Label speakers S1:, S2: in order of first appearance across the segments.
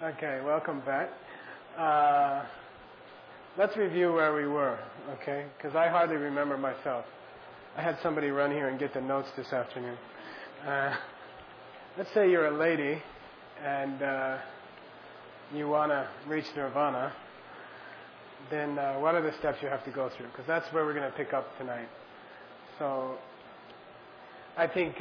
S1: Okay, welcome back. Let's review where we were, okay? Because I hardly remember myself. I had somebody run here and get the notes this afternoon. Let's say you're a lady and you want to reach nirvana. Then what are the steps you have to go through? Because that's where we're going to pick up tonight. So I think,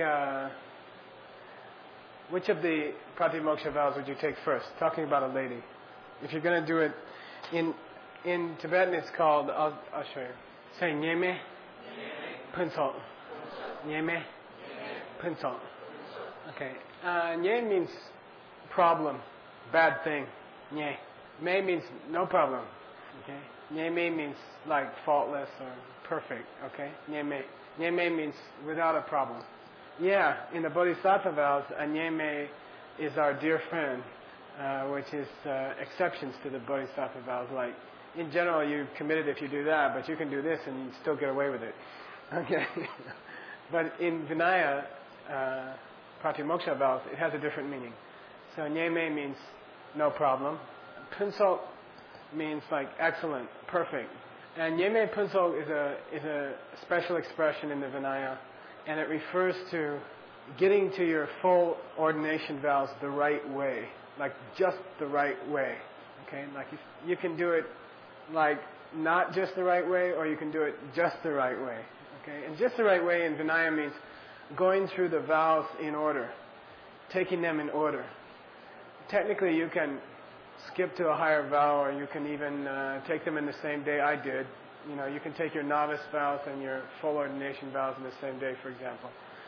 S1: which of the pratimoksha vows would you take first? Talking about a lady. If you're going to do it in Tibetan, it's called, I'll show you. Say nyeme, punsol. Nyeme, punsol. Okay. Nye means problem, bad thing. Nye. Me means no problem. Okay. Nyeme means like faultless or perfect. Okay. Nyeme. Nyeme means without a problem. Yeah, in the Bodhisattva vows, a nyeme is our dear friend, which is exceptions to the Bodhisattva vows. Like, in general, you're committed if you do that, but you can do this and you still get away with it. Okay. But in Vinaya, pratimoksha vows, it has a different meaning. So nyeme means no problem. Punsol means like excellent, perfect. And nyeme punsol is a special expression in the Vinaya. And it refers to getting to your full ordination vows the right way, like just the right way. Okay, like you can do it like not just the right way, or you can do it just the right way. Okay, and just the right way in Vinaya means going through the vows in order, taking them in order. Technically, you can skip to a higher vow, or you can even take them in the same day I did. You know, you can take your novice vows and your full ordination vows in the same day, for example.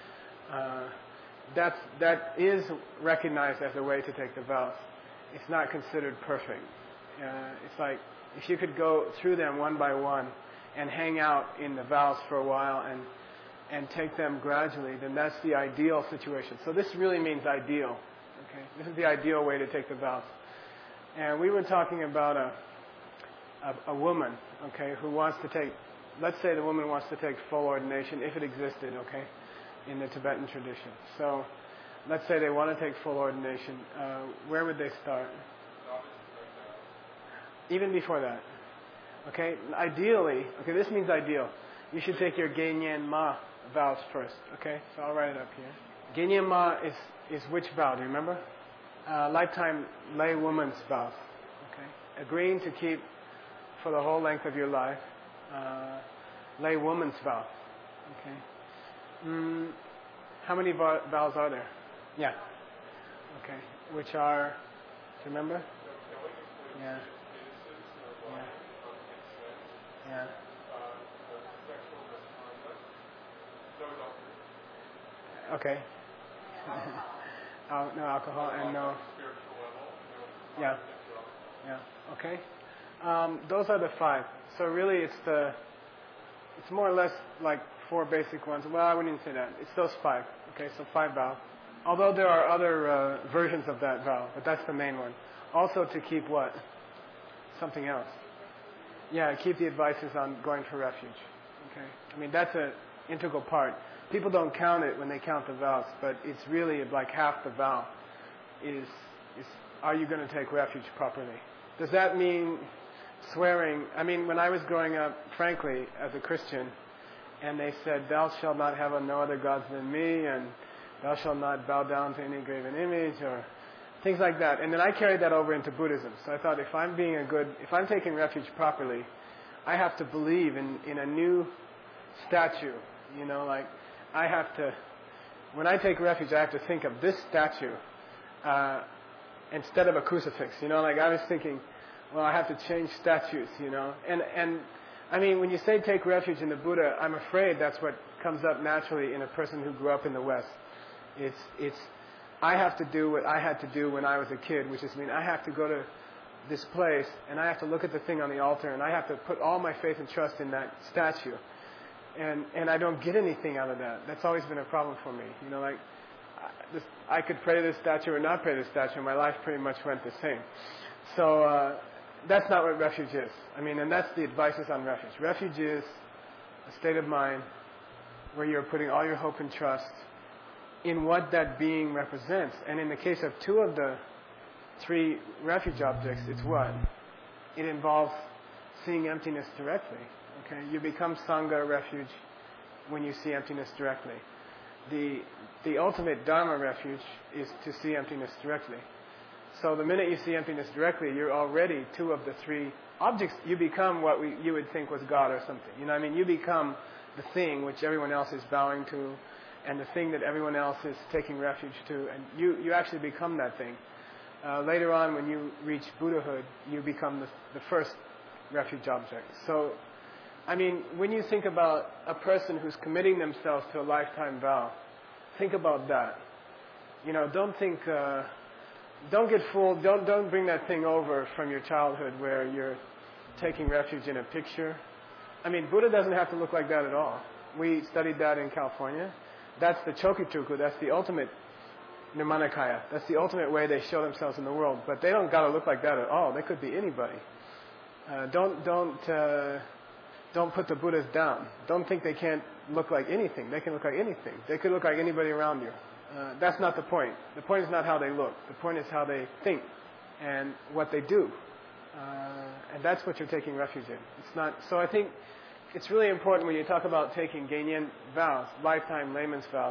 S1: That is recognized as a way to take the vows. It's not considered perfect. It's like if you could go through them one by one and hang out in the vows for a while and take them gradually, then that's the ideal situation. So this really means ideal. Okay, this is the ideal way to take the vows. And we were talking about a woman, okay, who wants to take, let's say the woman wants to take full ordination, if it existed, okay, in the Tibetan tradition. So let's say they want to take full ordination. Where would they start? Even before that. Okay, ideally, okay, this means ideal. You should take your Genyen Ma vows first, okay? So I'll write it up here. Genyen Ma is which vow, do you remember? Lifetime lay woman's vows, okay? Agreeing to keep for the whole length of your life, lay woman's vow. Okay. How many vows are there? Yeah. Okay. Which are, do you remember? Yeah. Yeah. Yeah. Okay. No alcohol and no. Yeah. Yeah. Okay. Those are the 5. So really it's more or less like 4 basic ones. Well, I wouldn't say that. It's those 5. Okay, so 5 vows. Although there are other versions of that vow, but that's the main one. Also to keep what? Something else. Yeah, keep the advices on going for refuge. Okay. I mean, that's an integral part. People don't count it when they count the vows, but it's really like half the vow is are you going to take refuge properly? Does that mean swearing? I mean, when I was growing up, frankly, as a Christian, and they said, thou shalt not have no other gods than me, and thou shalt not bow down to any graven image, or things like that. And then I carried that over into Buddhism. So I thought, if I'm taking refuge properly, I have to believe in a new statue. You know, like, I have to, when I take refuge, I have to think of this statue, instead of a crucifix, you know, like I was thinking, well, I have to change statues, you know, and I mean, when you say take refuge in the Buddha, I'm afraid that's what comes up naturally in a person who grew up in the West. It's I have to do what I had to do when I was a kid, which is, I mean, I have to go to this place and I have to look at the thing on the altar and I have to put all my faith and trust in that statue, and I don't get anything out of that. That's always been a problem for me, you know, like. I could pray to this statue or not pray to this statue, and my life pretty much went the same. So that's not what refuge is. I mean, and that's the advices on refuge. Refuge is a state of mind where you're putting all your hope and trust in what that being represents. And in the case of 2 of the 3 refuge objects, it's what? It involves seeing emptiness directly. Okay, you become Sangha refuge when you see emptiness directly. The ultimate Dharma refuge is to see emptiness directly. So the minute you see emptiness directly, you're already 2 of the 3 objects. You become what you would think was God or something. You know what I mean? You become the thing which everyone else is bowing to, and the thing that everyone else is taking refuge to, and you actually become that thing. Later on, when you reach Buddhahood, you become the first refuge object. So, I mean, when you think about a person who's committing themselves to a lifetime vow, think about that. You know, don't think, don't get fooled. Don't bring that thing over from your childhood where you're taking refuge in a picture. I mean, Buddha doesn't have to look like that at all. We studied that in California. That's the Chokituku. That's the ultimate Nirmanakaya. That's the ultimate way they show themselves in the world. But they don't got to look like that at all. They could be anybody. Don't put the Buddhas down. Don't think they can't look like anything. They can look like anything. They could look like anybody around you. That's not the point. The point is not how they look. The point is how they think and what they do. And that's what you're taking refuge in. It's not. So I think it's really important when you talk about taking Genyen vows, lifetime layman's vows,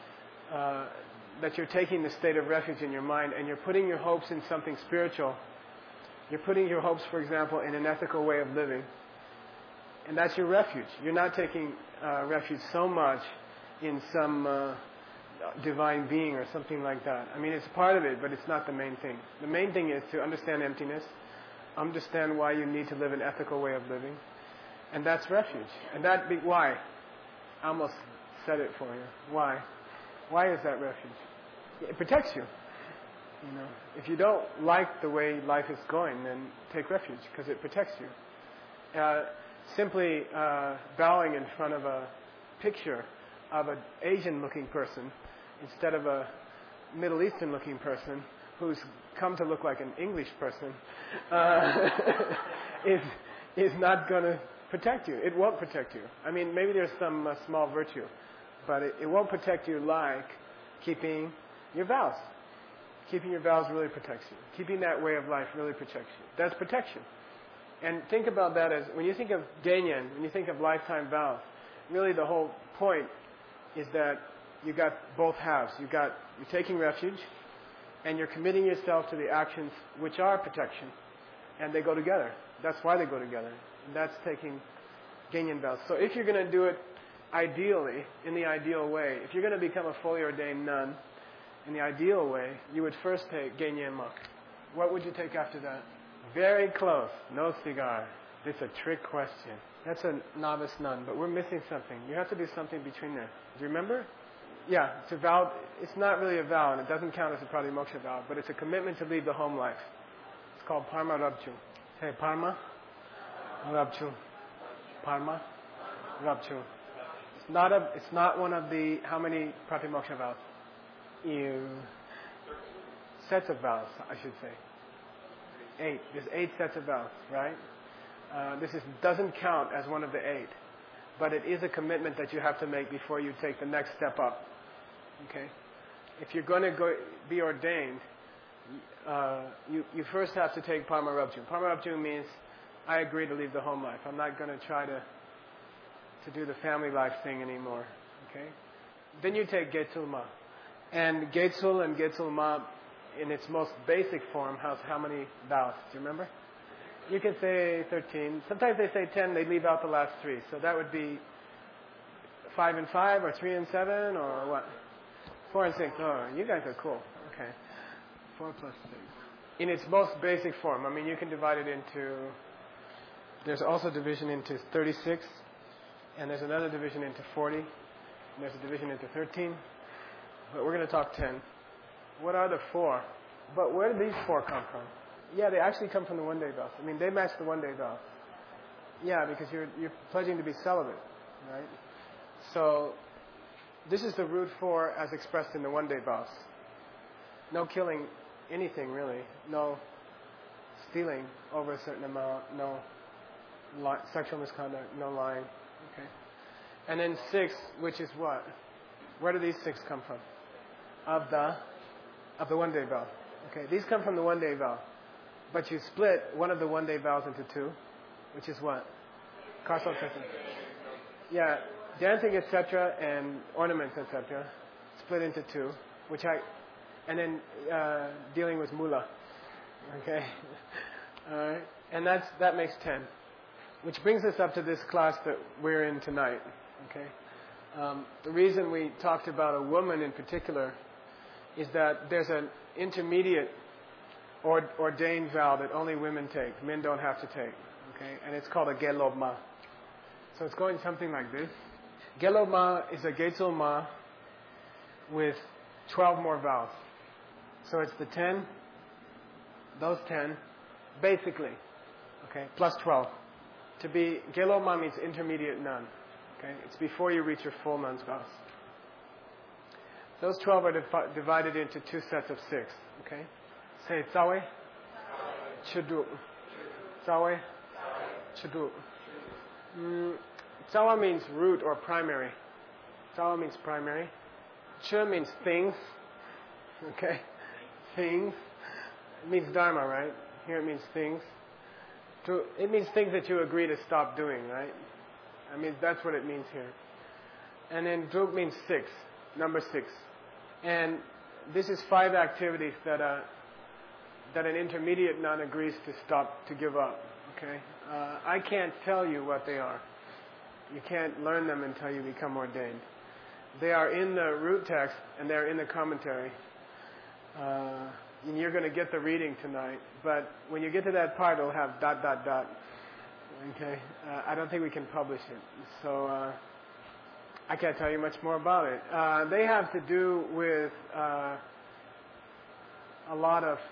S1: that you're taking the state of refuge in your mind and you're putting your hopes in something spiritual. You're putting your hopes, for example, in an ethical way of living. And that's your refuge. You're not taking refuge so much in some divine being or something like that. I mean, it's part of it, but it's not the main thing. The main thing is to understand emptiness, understand why you need to live an ethical way of living, and that's refuge. And why? I almost said it for you. Why? Why is that refuge? It protects you. You know, if you don't like the way life is going, then take refuge because it protects you. Simply bowing in front of a picture of an Asian-looking person instead of a Middle Eastern-looking person who's come to look like an English person is not going to protect you. It won't protect you. I mean, maybe there's some small virtue, but it won't protect you like keeping your vows. Keeping your vows really protects you. Keeping that way of life really protects you. That's protection. And think about that as, when you think of Genyen, when you think of lifetime vows, really the whole point is that you got both halves. You're taking refuge, and you're committing yourself to the actions which are protection. And they go together. That's why they go together. And that's taking Genyen vows. So if you're going to do it ideally, in the ideal way, if you're going to become a fully ordained nun, in the ideal way, you would first take Genyen Mak. What would you take after that? Very close. No cigar. It's a trick question. That's a novice nun, but we're missing something. You have to do something between there. Do you remember? Yeah, it's a vow. It's not really a vow, and it doesn't count as a pratimoksha vow, but it's a commitment to leave the home life. It's called Parma Rabchu. Say Parma Rabchu. Parma Rabchu. It's not one of the, how many pratimoksha vows? Sets of vows, I should say. 8. There's 8 sets of vows, right? This doesn't count as one of the 8, but it is a commitment that you have to make before you take the next step up. Okay? If you're going to be ordained, you first have to take Parma Rabchu. Parma Rabchu means I agree to leave the home life. I'm not going to try to do the family life thing anymore. Okay? Then you take Getsul Ma. And Getsul and Getsul Ma, in its most basic form, has how many vows? Do you remember? You can say 13. Sometimes they say 10. They leave out the last 3. So that would be 5 and 5, or 3 and 7, or what? 4 and 6. Oh, you guys are cool. Okay. 4 plus 6. In its most basic form. I mean, you can divide it into... There's also division into 36. And there's another division into 40. And there's a division into 13. But we're going to talk 10. What are the 4? But where did these 4 come from? Yeah, they actually come from the one-day vows. I mean, they match the one-day vows. Yeah, because you're pledging to be celibate, right? So this is the root 4 as expressed in the one-day vows. No killing anything, really. No stealing over a certain amount. No sexual misconduct. No lying. Okay. And then 6, which is what? Where do these 6 come from? Of the one-day vow. Okay, these come from the one-day vow. But you split one of the one-day vows into two, which is what? Concentration. Yeah, dancing, etc., and ornaments, etc., split into two, and then dealing with mula. Okay, and that makes 10, which brings us up to this class that we're in tonight. Okay, the reason we talked about a woman in particular is that there's an intermediate ordained vow that only women take. Men don't have to take. Okay, and it's called a gelobma. So it's going something like this. Gelobma is a geitsulma with 12 more vows. So it's the 10, those 10, basically, okay, plus 12. To be gelobma means intermediate nun. Okay, it's before you reach your full nun's vows. Those 12 are divided into two sets of 6. Okay, say tsawe, chudu, tsawe, chudu. Tsawa means root or primary. Tsawa means primary. Chu means things. Okay, things. It means dharma, right? Here it means things. It means things that you agree to stop doing, right? I mean, that's what it means here. And then druk means 6, number 6. And this is 5 activities that an intermediate nun agrees to stop, to give up. Okay, I can't tell you what they are. You can't learn them until you become ordained. They are in the root text and they're in the commentary. And you're going to get the reading tonight, but when you get to that part, it'll have ... Okay, I don't think we can publish it, so I can't tell you much more about it. They have to do with a lot of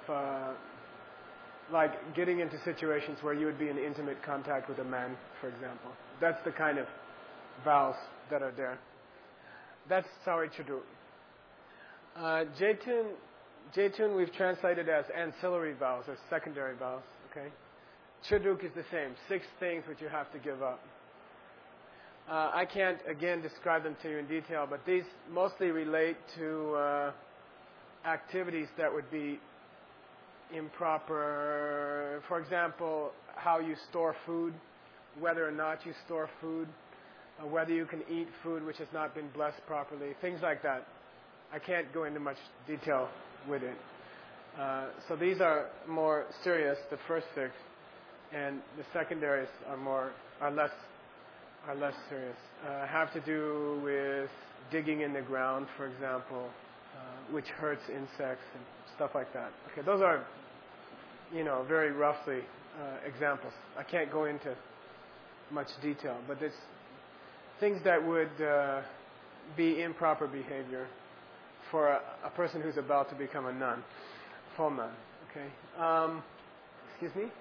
S1: like getting into situations where you would be in intimate contact with a man, for example. That's the kind of vows that are there. That's Sawe Chudu. Jetun we've translated as ancillary vows or secondary vows. Okay, Chuduk is the same, 6 things which you have to give up. I can't again describe them to you in detail, but these mostly relate to activities that would be improper. For example, how you store food, whether or not you store food, whether you can eat food which has not been blessed properly, things like that. I can't go into much detail with it. So these are more serious, the first 6, and the secondaries are less serious. Have to do with digging in the ground, for example, which hurts insects and stuff like that. Okay, those are, very roughly examples. I can't go into much detail, but it's things that would be improper behavior for a person who's about to become a nun, full nun. Okay. Excuse me?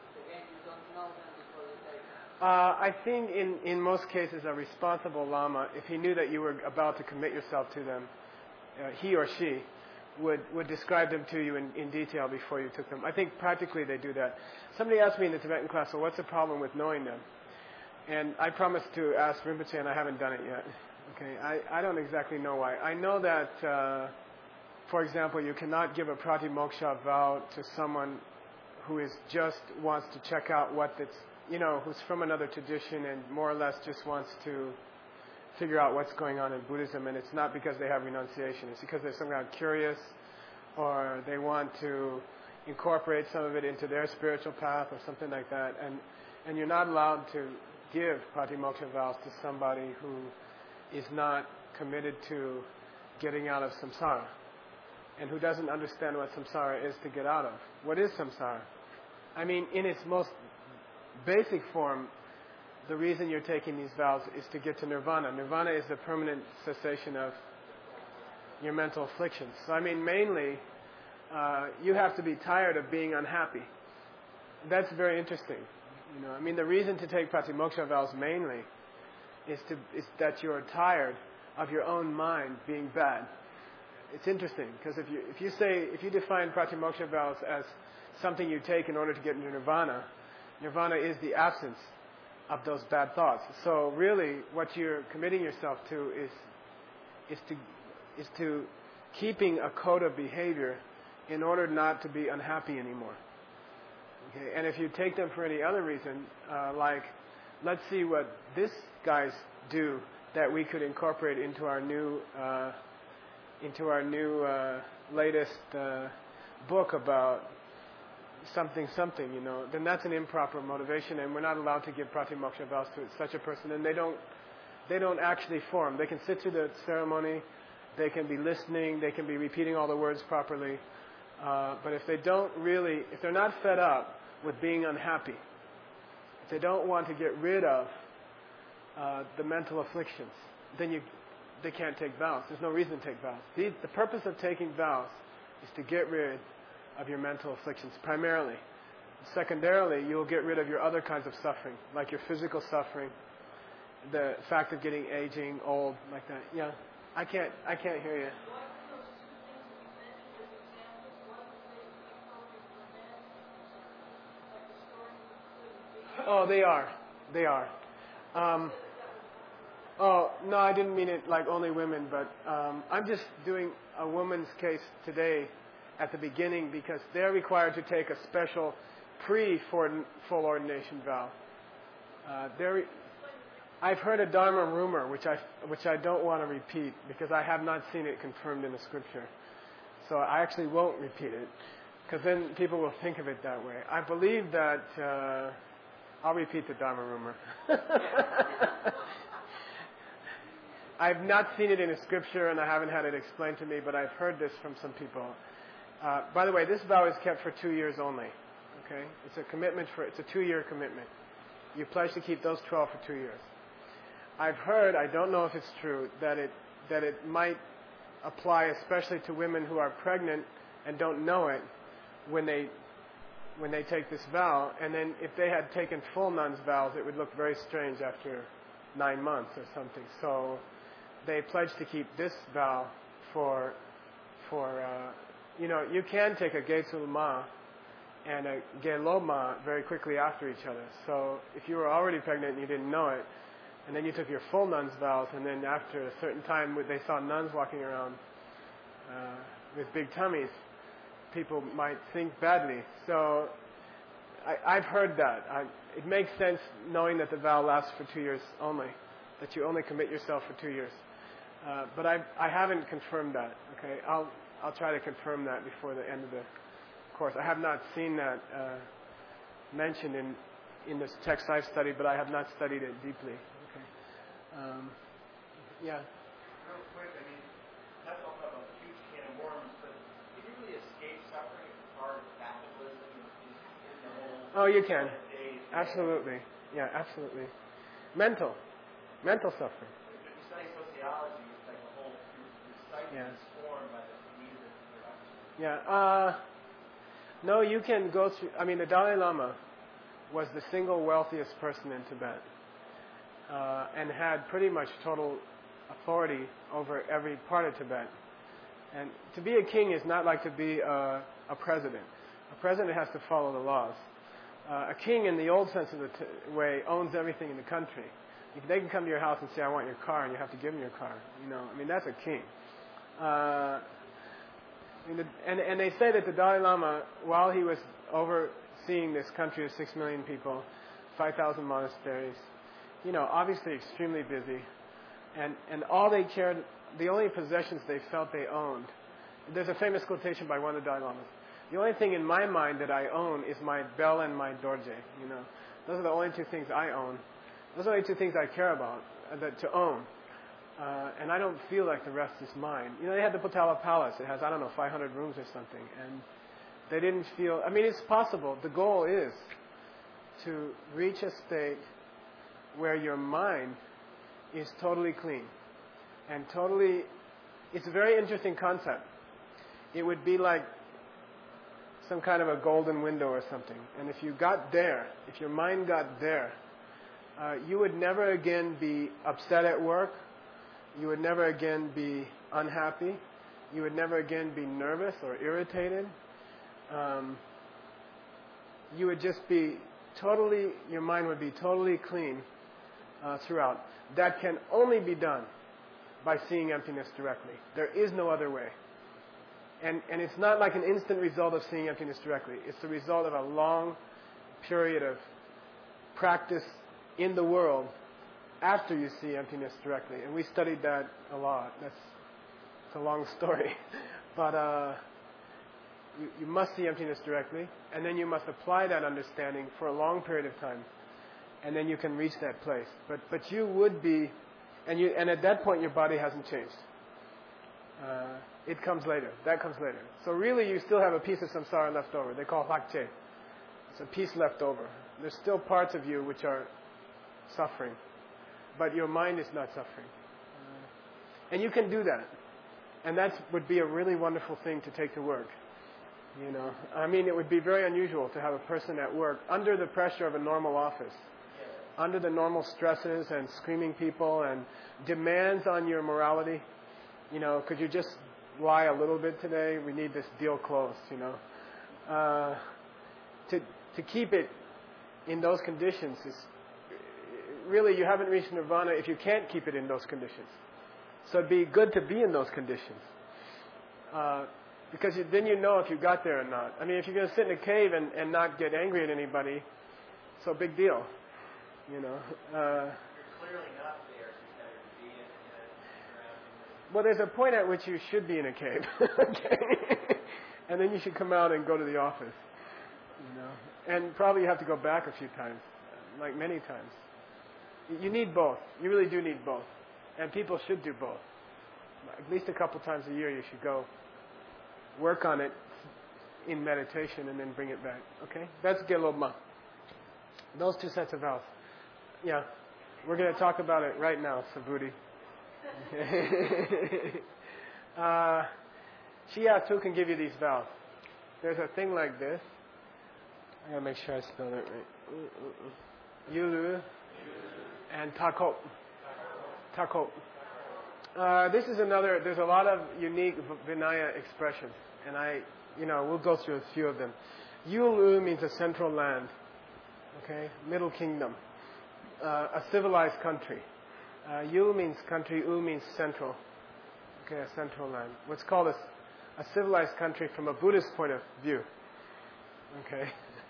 S1: I think in most cases a responsible lama, if he knew that you were about to commit yourself to them, he or she would describe them to you in detail before you took them. I think practically they do that. Somebody asked me in the Tibetan class, well, what's the problem with knowing them? And I promised to ask Rinpoche, and I haven't done it yet. Okay, I don't exactly know why. I know that, for example, you cannot give a pratimoksha vow to someone who is just wants to check out who's from another tradition and more or less just wants to figure out what's going on in Buddhism, and it's not because they have renunciation. It's because they're somehow curious, or they want to incorporate some of it into their spiritual path or something like that. And you're not allowed to give pratimoksha vows to somebody who is not committed to getting out of samsara and who doesn't understand what samsara is to get out of. What is samsara? I mean, in its most basic form, the reason you're taking these vows is to get to nirvana. Nirvana is the permanent cessation of your mental afflictions. So I mean, mainly, you have to be tired of being unhappy. That's very interesting. I mean, the reason to take pratimoksha vows mainly is that you're tired of your own mind being bad. It's interesting because if you define pratimoksha vows as something you take in order to get into nirvana, nirvana is the absence of those bad thoughts. So really, what you're committing yourself to is to keeping a code of behavior in order not to be unhappy anymore. Okay? And if you take them for any other reason, like, let's see what these guys do that we could incorporate into our new latest book about something, you know, then that's an improper motivation, and we're not allowed to give pratimoksha vows to such a person, and they don't actually form. They can sit through the ceremony, they can be listening, they can be repeating all the words properly, but if they're not fed up with being unhappy, if they don't want to get rid of the mental afflictions, then they can't take vows. There's no reason to take vows. The purpose of taking vows is to get rid of your mental afflictions, primarily. Secondarily, you'll get rid of your other kinds of suffering, like your physical suffering, the fact of getting aging, old, like that. Yeah, I can't hear you. Oh, they are. Oh, no, I didn't mean it like only women, but I'm just doing a woman's case today at the beginning because they're required to take a special pre-full ordination vow. I've heard a Dharma rumor, which I don't want to repeat because I have not seen it confirmed in the scripture. So I actually won't repeat it because then people will think of it that way. I believe that I'll repeat the Dharma rumor. I've not seen it in a scripture and I haven't had it explained to me, but I've heard this from some people. By the way, this vow is kept for 2 years only. Okay, it's a 2-year commitment. You pledge to keep those 12 for 2 years. I've heard, I don't know if it's true, that it might apply especially to women who are pregnant and don't know it when they take this vow, and then if they had taken full nun's vows, it would look very strange after 9 months or something. So they pledge to keep this vow for you can take a Gesul Ma and a Gelo Ma very quickly after each other. So if you were already pregnant and you didn't know it, and then you took your full nun's vows, and then after a certain time they saw nuns walking around with big tummies, people might think badly. So I've heard that. It makes sense knowing that the vow lasts for 2 years only, that you only commit yourself for 2 years. But I haven't confirmed that. Okay, I'll try to confirm that before the end of the course. I have not seen that mentioned in this text I've studied, but I have not studied it deeply. Okay. Yeah.
S2: Real quick, I mean, that's all about a huge can of worms, but can you really escape suffering as part of capitalism?
S1: Oh, you can. Absolutely. Yeah, absolutely. Mental suffering.
S2: If you study sociology, it's like the whole society is formed by the needs of production.
S1: Yeah. No, you can go through. I mean, the Dalai Lama was the single wealthiest person in Tibet, and had pretty much total authority over every part of Tibet. And to be a king is not like to be a president. A president has to follow the laws. A king, in the old sense of the way, owns everything in the country. They can come to your house and say, "I want your car," and you have to give them your car. I mean, that's a king. And they say that the Dalai Lama, while he was overseeing this country of 6 million people, 5,000 monasteries, obviously extremely busy, and all they cared, the only possessions they felt they owned. There's a famous quotation by one of the Dalai Lamas. The only thing in my mind that I own is my bell and my dorje. Those are the only 2 things I own. Those are the only 2 things I care about to own. And I don't feel like the rest is mine. They had the Potala Palace. It has, 500 rooms or something. And they didn't feel... I mean, it's possible. The goal is to reach a state where your mind is totally clean. And totally... It's a very interesting concept. It would be like some kind of a golden window or something. And if you got there, if your mind got there, you would never again be upset at work. You would never again be unhappy. You would never again be nervous or irritated. You would just be totally, your mind would be totally clean throughout. That can only be done by seeing emptiness directly. There is no other way. And it's not like an instant result of seeing emptiness directly. It's the result of a long period of practice in the world after you see emptiness directly. And we studied that a lot. It's a long story. But you must see emptiness directly, and then you must apply that understanding for a long period of time. And then you can reach that place. But you would be, and at that point your body hasn't changed. It comes later. That comes later. So really you still have a piece of samsara left over. They call it hakche. It's a piece left over. There's still parts of you which are suffering. But your mind is not suffering. And you can do that. And that would be a really wonderful thing to take to work. You know, I mean, it would be very unusual to have a person at work under the pressure of a normal office, under the normal stresses and screaming people and demands on your morality. You know, could you just lie a little bit today? We need this deal closed, you know. To keep it in those conditions is really, you haven't reached nirvana if you can't keep it in those conditions. So it'd be good to be in those conditions. Because then you know if you got there or not. I mean, if you're going to sit in a cave and not get angry at anybody, so big deal. You know.
S2: You're clearly not there, so you better be in it.
S1: Well, there's a point at which you should be in a cave. Okay? And then you should come out and go to the office. You know. And probably you have to go back a few times, like many times. You need both. You really do need both. And people should do both. At least a couple times a year you should go work on it in meditation and then bring it back. Okay? That's Gelobma. Those two sets of vows. Yeah. We're going to talk about it right now, Subhuti. Shiatsu can give you these vows. There's a thing like this. I got to make sure I spell it right. Yulu and Takop. Takop. This is another, there's a lot of unique Vinaya expressions. And we'll go through a few of them. Yulu means a central land. Okay? Middle kingdom. A civilized country. Yu means country, U means central. Okay, a central land. What's called a civilized country from a Buddhist point of view. Okay?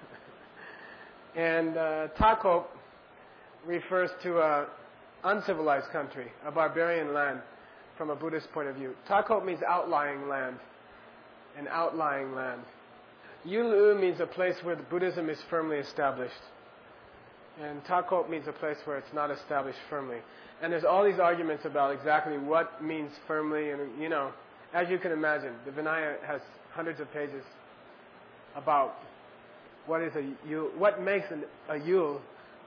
S1: And Takop refers to a uncivilized country, a barbarian land from a Buddhist point of view. Takop means outlying land, an outlying land. Yulu means a place where Buddhism is firmly established. And Takop means a place where it's not established firmly. And there's all these arguments about exactly what means firmly, and as you can imagine, the Vinaya has hundreds of pages about what is what makes a yul,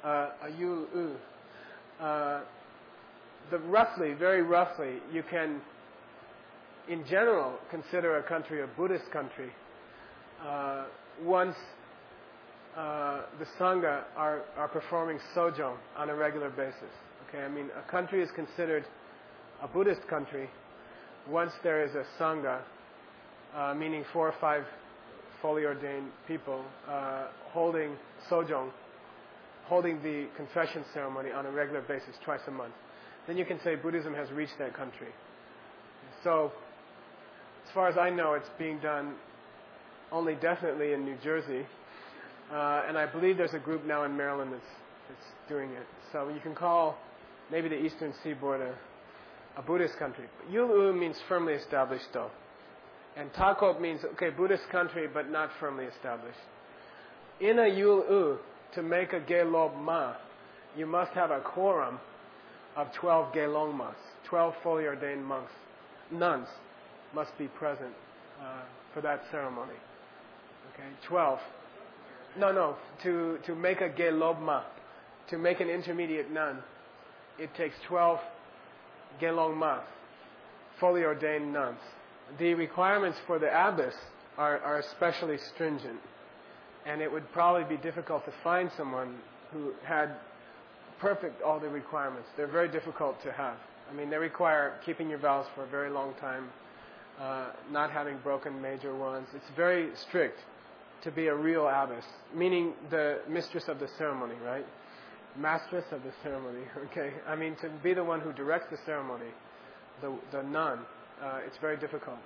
S1: very roughly, you can, in general, consider a country a Buddhist country once the Sangha are performing sojong on a regular basis. Okay, I mean, a country is considered a Buddhist country once there is a Sangha, meaning 4 or 5 fully ordained people holding sojong, holding the confession ceremony on a regular basis twice a month. Then you can say Buddhism has reached that country. So, as far as I know, it's being done only definitely in New Jersey. And I believe there's a group now in Maryland that's doing it. So you can call maybe the Eastern Seaboard a Buddhist country. Yulu means firmly established though. And Takop means, Buddhist country but not firmly established. In a Yulu, to make a Gelobma, you must have a quorum of 12 Gelongmas, 12 fully ordained monks. Nuns must be present for that ceremony. Okay, 12. No, to make a Gelobma, to make an intermediate nun, it takes 12 Gelongmas, fully ordained nuns. The requirements for the abbess are especially stringent, and it would probably be difficult to find someone who had perfect all the requirements. They're very difficult to have. I mean, they require keeping your vows for a very long time, not having broken major ones. It's very strict to be a real abbess, meaning the mistress of the ceremony, right? Mistress of the ceremony, okay? I mean, to be the one who directs the ceremony, the nun, it's very difficult.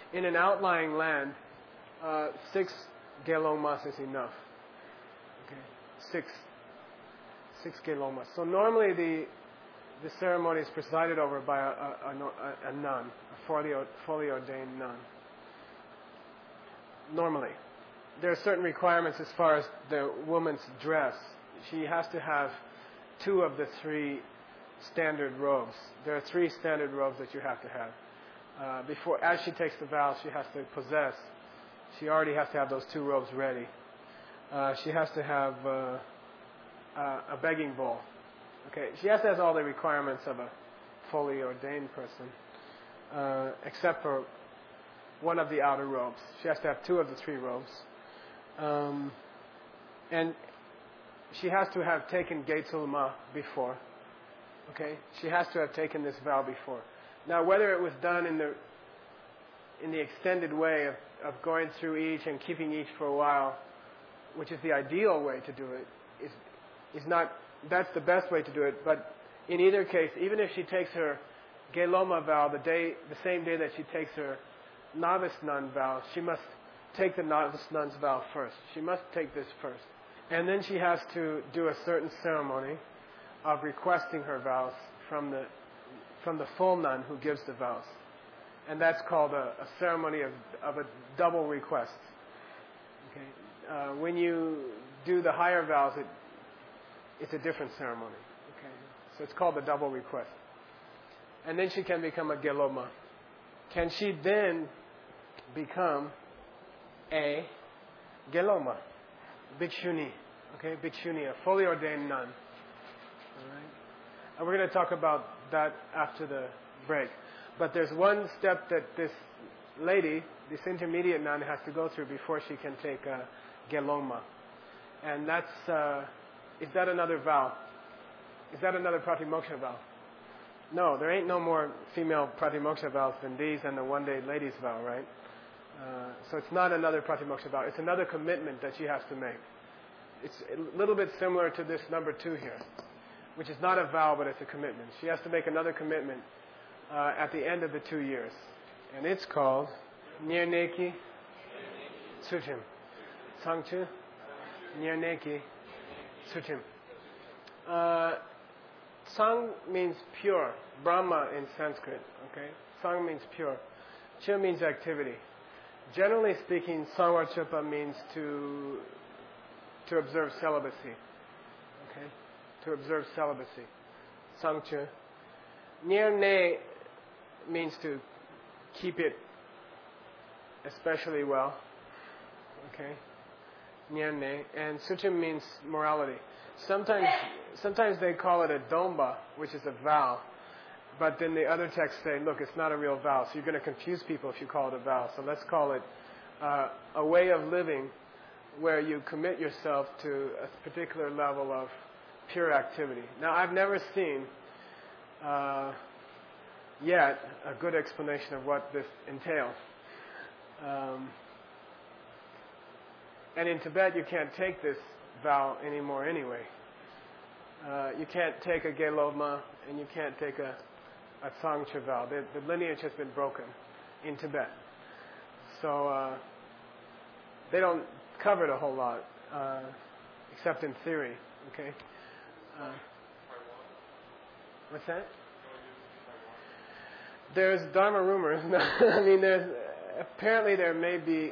S1: in an outlying land, 6 gelongmas is enough. Okay, six gelongmas. So normally the ceremony is presided over by a nun, a fully ordained nun. Normally, there are certain requirements as far as the woman's dress. She has to have 2 of the 3 standard robes. There are 3 standard robes that you have to have. Before, as she takes the vow, she has to possess. She already has to have those 2 robes ready. She has to have a begging bowl. Okay, she has to have all the requirements of a fully ordained person, except for one of the outer robes. She has to have 2 of the 3 robes, and she has to have taken Geitsulma before. Okay, she has to have taken this vow before. Now, whether it was done in the extended way of going through each and keeping each for a while, which is the ideal way to do it, is not. That's the best way to do it. But in either case, even if she takes her Geloma vow the same day that she takes her novice nun vow, she must take the novice nun's vow first. She must take this first. And then she has to do a certain ceremony of requesting her vows from the full nun who gives the vows. And that's called a ceremony of a double request. Okay. When you do the higher vows, it's a different ceremony. Okay. So it's called the double request. And then she can become a Geloma. Can she then become a Geloma? Bhikshuni. Okay, Bhikshuni, a fully ordained nun. All right. And we're going to talk about that after the break. But there's one step that this lady, this intermediate nun, has to go through before she can take a Geloma. And that's, is that another vow? Is that another Pratimoksha vow? No, there ain't no more female Pratimoksha vows than these and the one-day lady's vow, right? So it's not another Pratimoksha vow. It's another commitment that she has to make. It's a little bit similar to this number 2 here, which is not a vow, but it's a commitment. She has to make another commitment at the end of the 2 years. And it's called Nirneki Tsuchim. Sangchu Nirneki Tsuchim. Sang means pure. Brahma in Sanskrit. Okay? Sang means pure. Chu means activity. Generally speaking, Sangvarchupa means to observe celibacy. Okay? To observe celibacy. Sangchu. Nirne means to keep it especially well. Okay? Nirne. And Suchim means morality. Sometimes they call it a domba, which is a vow. But then the other texts say, look, it's not a real vow. So you're going to confuse people if you call it a vow. So let's call it a way of living where you commit yourself to a particular level of pure activity. Now, I've never seen yet a good explanation of what this entails. And in Tibet, you can't take this vow anymore anyway. You can't take a Geloma and you can't take a Sangcha vow. The lineage has been broken in Tibet. So they don't cover it a whole lot, except in theory. Okay. What's that? There's Dharma rumors. I mean, apparently there may be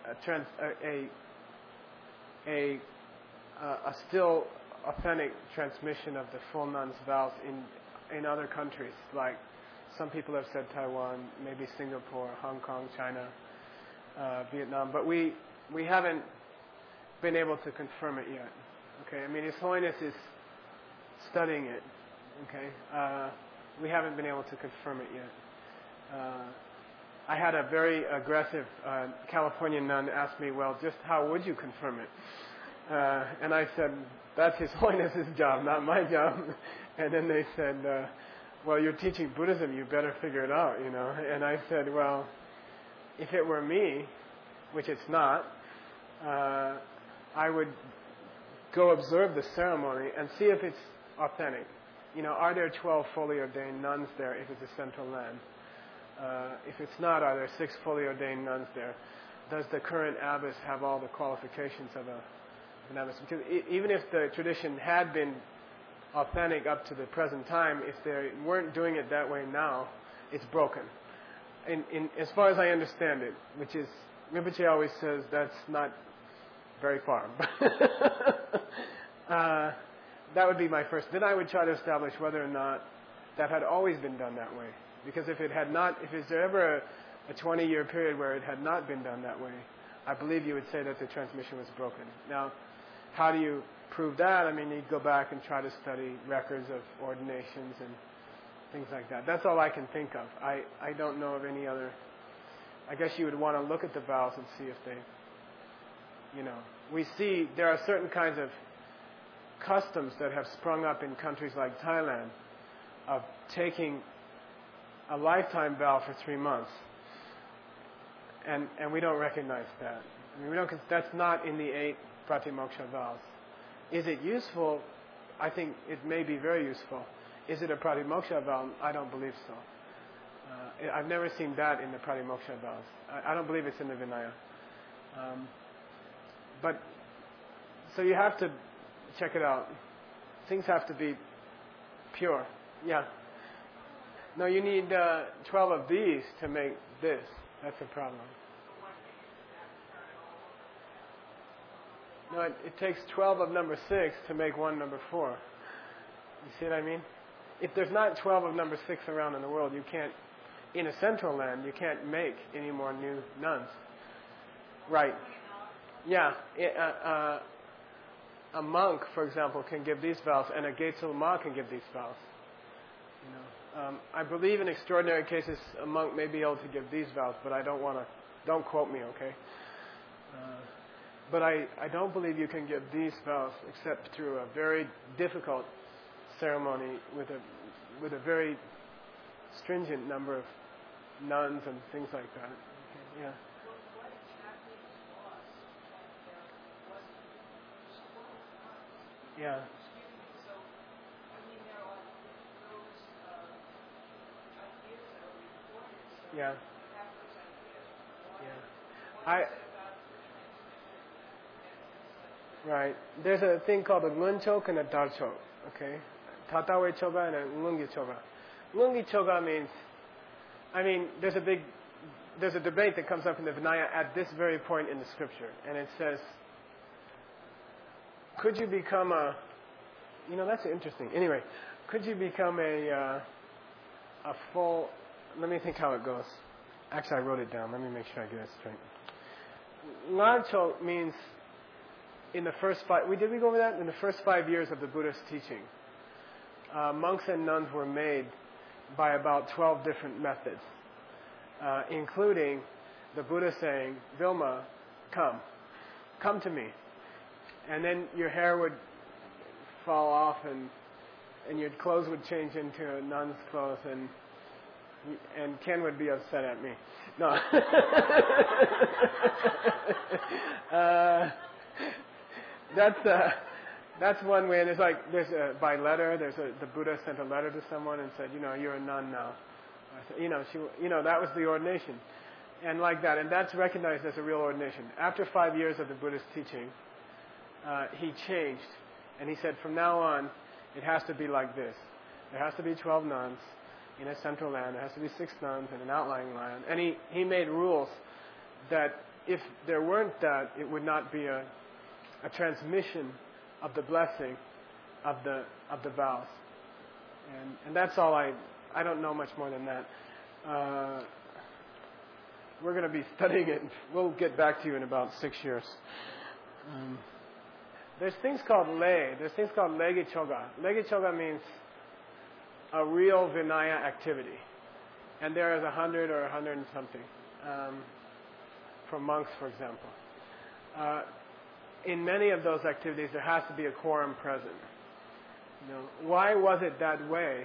S1: a still authentic transmission of the full nun's vows in other countries. Like some people have said Taiwan, maybe Singapore, Hong Kong, China, Vietnam. But we haven't been able to confirm it yet. Okay, I mean, His Holiness is studying it. Okay, we haven't been able to confirm it yet. I had a very aggressive California nun ask me, well, just how would you confirm it? And I said, that's His Holiness's job, not my job. And then they said, well, you're teaching Buddhism, you better figure it out, you know. And I said, well, if it were me, which it's not, I would go observe the ceremony and see if it's authentic. You know, are there 12 fully ordained nuns there if it's a central land? If it's not, are there 6 fully ordained nuns there? Does the current abbess have all the qualifications of an abbess? Because even if the tradition had been authentic up to the present time, if they weren't doing it that way now, it's broken. As far as I understand it, which is, Rinpoche always says that's not very far. That would be my first. Then I would try to establish whether or not that had always been done that way. Because if it had not, if there ever a 20-year period where it had not been done that way, I believe you would say that the transmission was broken. Now, how do you prove that? I mean, you'd go back and try to study records of ordinations and things like that. That's all I can think of. I don't know of any other. I guess you would want to look at the vows and see if they, we see there are certain kinds of customs that have sprung up in countries like Thailand of taking a lifetime vow for 3 months. And we don't recognize that. I mean, that's not in the 8 Pratimoksha vows. Is it useful? I think it may be very useful. Is it a Pratimoksha vow? I don't believe so. I've never seen that in the Pratimoksha vows. I don't believe it's in the Vinaya. So you have to check it out. Things have to be pure. Yeah. No, you need 12 of these to make this. That's a problem. No, it takes 12 of number 6 to make one number 4. You see what I mean? If there's not 12 of number 6 around in the world, you can't, in a central land, you can't make any more new nuns. Right. Yeah. A monk, for example, can give these vows, and a Getsul Ma can give these vows. I believe in extraordinary cases a monk may be able to give these vows, but don't quote me, okay? But I don't believe you can give these vows except through a very difficult ceremony with a very stringent number of nuns and things like that. Okay, yeah. Yeah. Yeah. Yeah. Right. There's a thing called a Ngunchok and a Darchok. Okay. Tatawe Choga and a Ngungi Choga. Ngungi Choga means, there's a debate that comes up in the Vinaya at this very point in the scripture, and it says, could you become that's interesting. Anyway, could you become a full, let me think how it goes. Actually, I wrote it down. Let me make sure I get it straight. Ngarchok means in the first 5, did we go over that? In the first 5 years of the Buddha's teaching, monks and nuns were made by about 12 different methods, including the Buddha saying, Vilma, come to me. And then your hair would fall off and your clothes would change into a nun's clothes, and Ken would be upset at me. No. That's one way. And there's by letter. The Buddha sent a letter to someone and said, you're a nun now. That was the ordination, and like that, and that's recognized as a real ordination. After 5 years of the Buddha's teaching, he changed, and he said, from now on, it has to be like this. There has to be 12 nuns in a central land. There has to be 6 nuns in an outlying land. And he made rules that if there weren't that, it would not be a transmission of the blessing of the vows. And that's all I don't know much more than that. We're going to be studying it. We'll get back to you in about 6 years. There's things called lei. There's things called legi choga. Legi choga means a real Vinaya activity. And there is 100 or 100 and something. For monks, for example. In many of those activities, there has to be a quorum present. Why was it that way?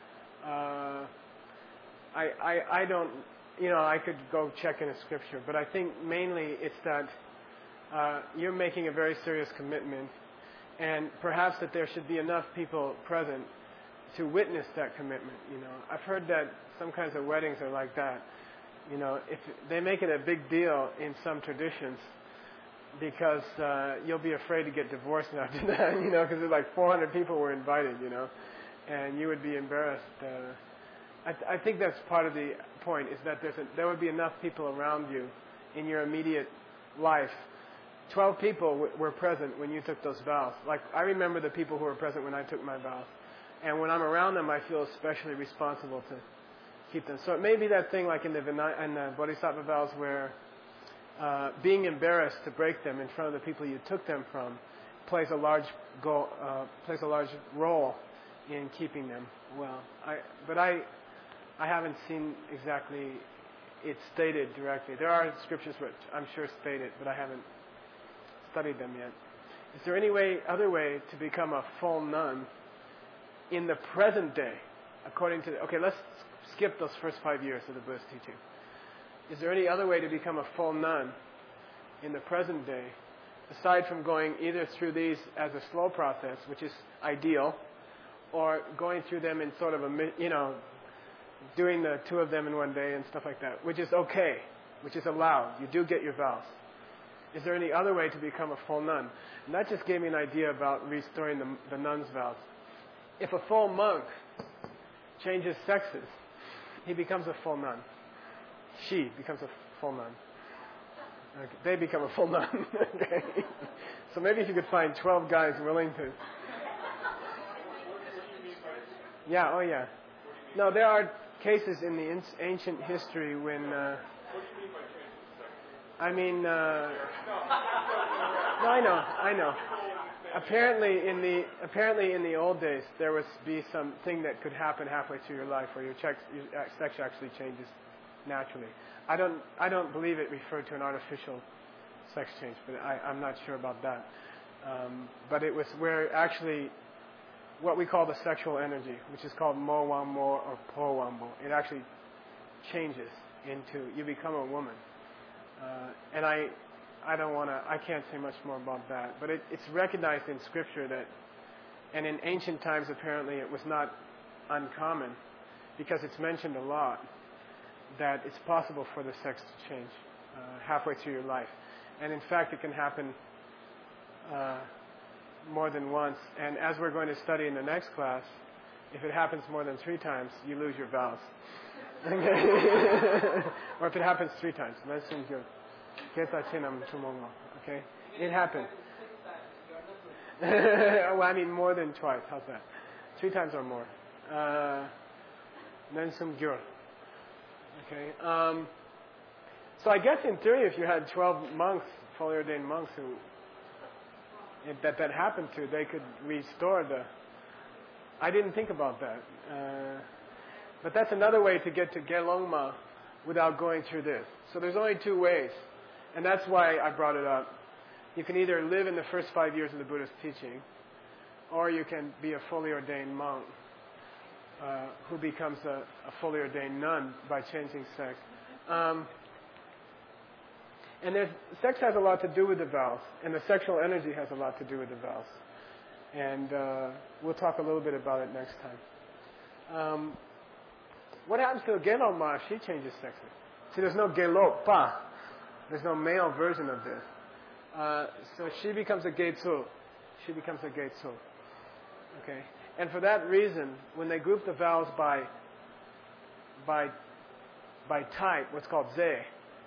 S1: I don't, I could go check in a scripture, but I think mainly it's that you're making a very serious commitment, and perhaps that there should be enough people present to witness that commitment. I've heard that some kinds of weddings are like that. If they make it a big deal in some traditions, because you'll be afraid to get divorced after that, because there's like 400 people were invited, and you would be embarrassed. I think that's part of the point, is that there would be enough people around you in your immediate life. 12 people were present when you took those vows. Like, I remember the people who were present when I took my vows. And when I'm around them, I feel especially responsible to keep them. So it may be that thing like in the Bodhisattva vows where being embarrassed to break them in front of the people you took them from plays a large role in keeping them well. But I haven't seen exactly it stated directly. There are scriptures which I'm sure state it, but I haven't studied them yet. Is there any other way to become a full nun in the present day, according to... Okay, let's skip those first 5 years of the Buddhist teaching. Is there any other way to become a full nun in the present day, aside from going either through these as a slow process, which is ideal, or going through them in sort of doing the 2 of them in one day and stuff like that, which is okay, which is allowed. You do get your vows. Is there any other way to become a full nun? And that just gave me an idea about restoring the nun's vows. If a full monk changes sexes, he becomes a full nun. She becomes a full nun. Okay. They become a full nun. Okay. So maybe if you could find 12 guys willing to... Yeah, oh yeah. No, there are cases in the ancient history when... No, I know. Apparently in the old days, there would be something that could happen halfway through your life where your sex actually changes naturally. I don't believe it referred to an artificial sex change, but I'm not sure about that. But it was where actually what we call the sexual energy, which is called mo wan mo or po wan mo, it actually changes into, you become a woman. And I can't say much more about that, but it's recognized in Scripture that, and in ancient times apparently it was not uncommon, because it's mentioned a lot, that it's possible for the sex to change halfway through your life. And in fact, it can happen more than once. And as we're going to study in the next class, if it happens more than 3 times, you lose your vows. Okay? Or if it happens 3 times, let's assume you're okay? It happened. Well, I mean more than twice. How's that? 3 times or more. Then some gyur. Okay. So I guess in theory, if you had 12 monks, fully ordained monks, who that happened to, they could restore the... I didn't think about that. But that's another way to get to Gelongma without going through this. So there's only 2 ways. And that's why I brought it up. You can either live in the first 5 years of the Buddhist teaching, or you can be a fully ordained monk who becomes a fully ordained nun by changing sex. And sex has a lot to do with the vows, and the sexual energy has a lot to do with the vows. And we'll talk a little bit about it next time. What happens to a Gelongma if she changes sexes? See, there's no Gelokpa. There's no male version of this. So she becomes a Getsu. She becomes a Getsu. Okay? And for that reason, when they group the vows by type, what's called Ze,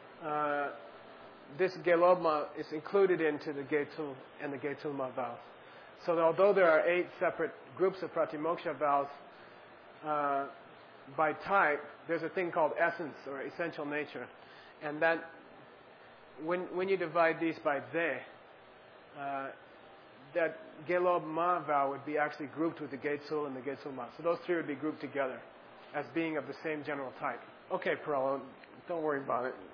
S1: this Gelongma is included into the Getsu and the Getsulma vows. So although there are 8 separate groups of Pratimoksha vows, by type, there's a thing called essence or essential nature. And that, when you divide these by Ze, that Gelongma vow would be actually grouped with the Getsul and the Getsulma. So those 3 would be grouped together as being of the same general type. Okay, Paralo, don't worry about it.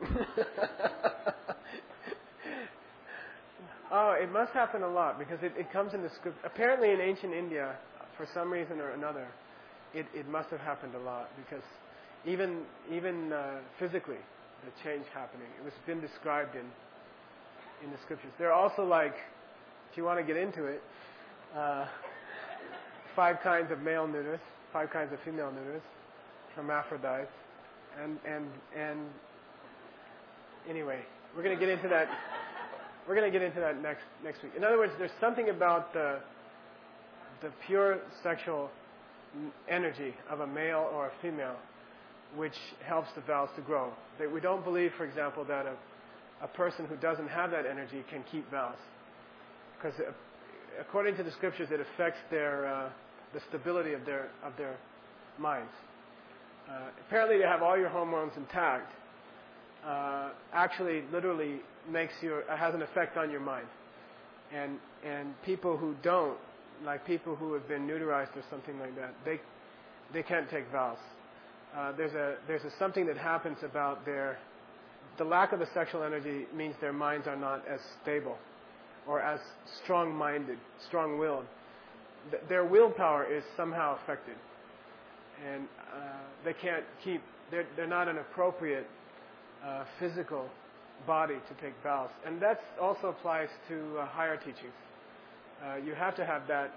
S1: Oh, it must happen a lot because it comes in the script. Apparently in ancient India, for some reason or another, it must have happened a lot because even physically, the change happening. It was been described in the scriptures. They're also like, if you want to get into it, 5 kinds of male nudists. 5 kinds of female neuters, hermaphrodites, and anyway, we're going to get into that. We're going to get into that next week. In other words, there's something about the pure sexual energy of a male or a female which helps the vows to grow. That we don't believe, for example, that a person who doesn't have that energy can keep vows, because according to the scriptures, it affects the stability of their minds. Apparently, to have all your hormones intact actually literally has an effect on your mind, and people who don't, like people who have been neuterized or something like that, they can't take vows. There's something that happens about the lack of the sexual energy means their minds are not as stable or as strong-minded, strong-willed. Their willpower is somehow affected, and they can't keep. They're not an appropriate physical body to take vows, and that also applies to higher teachings. You have to have that.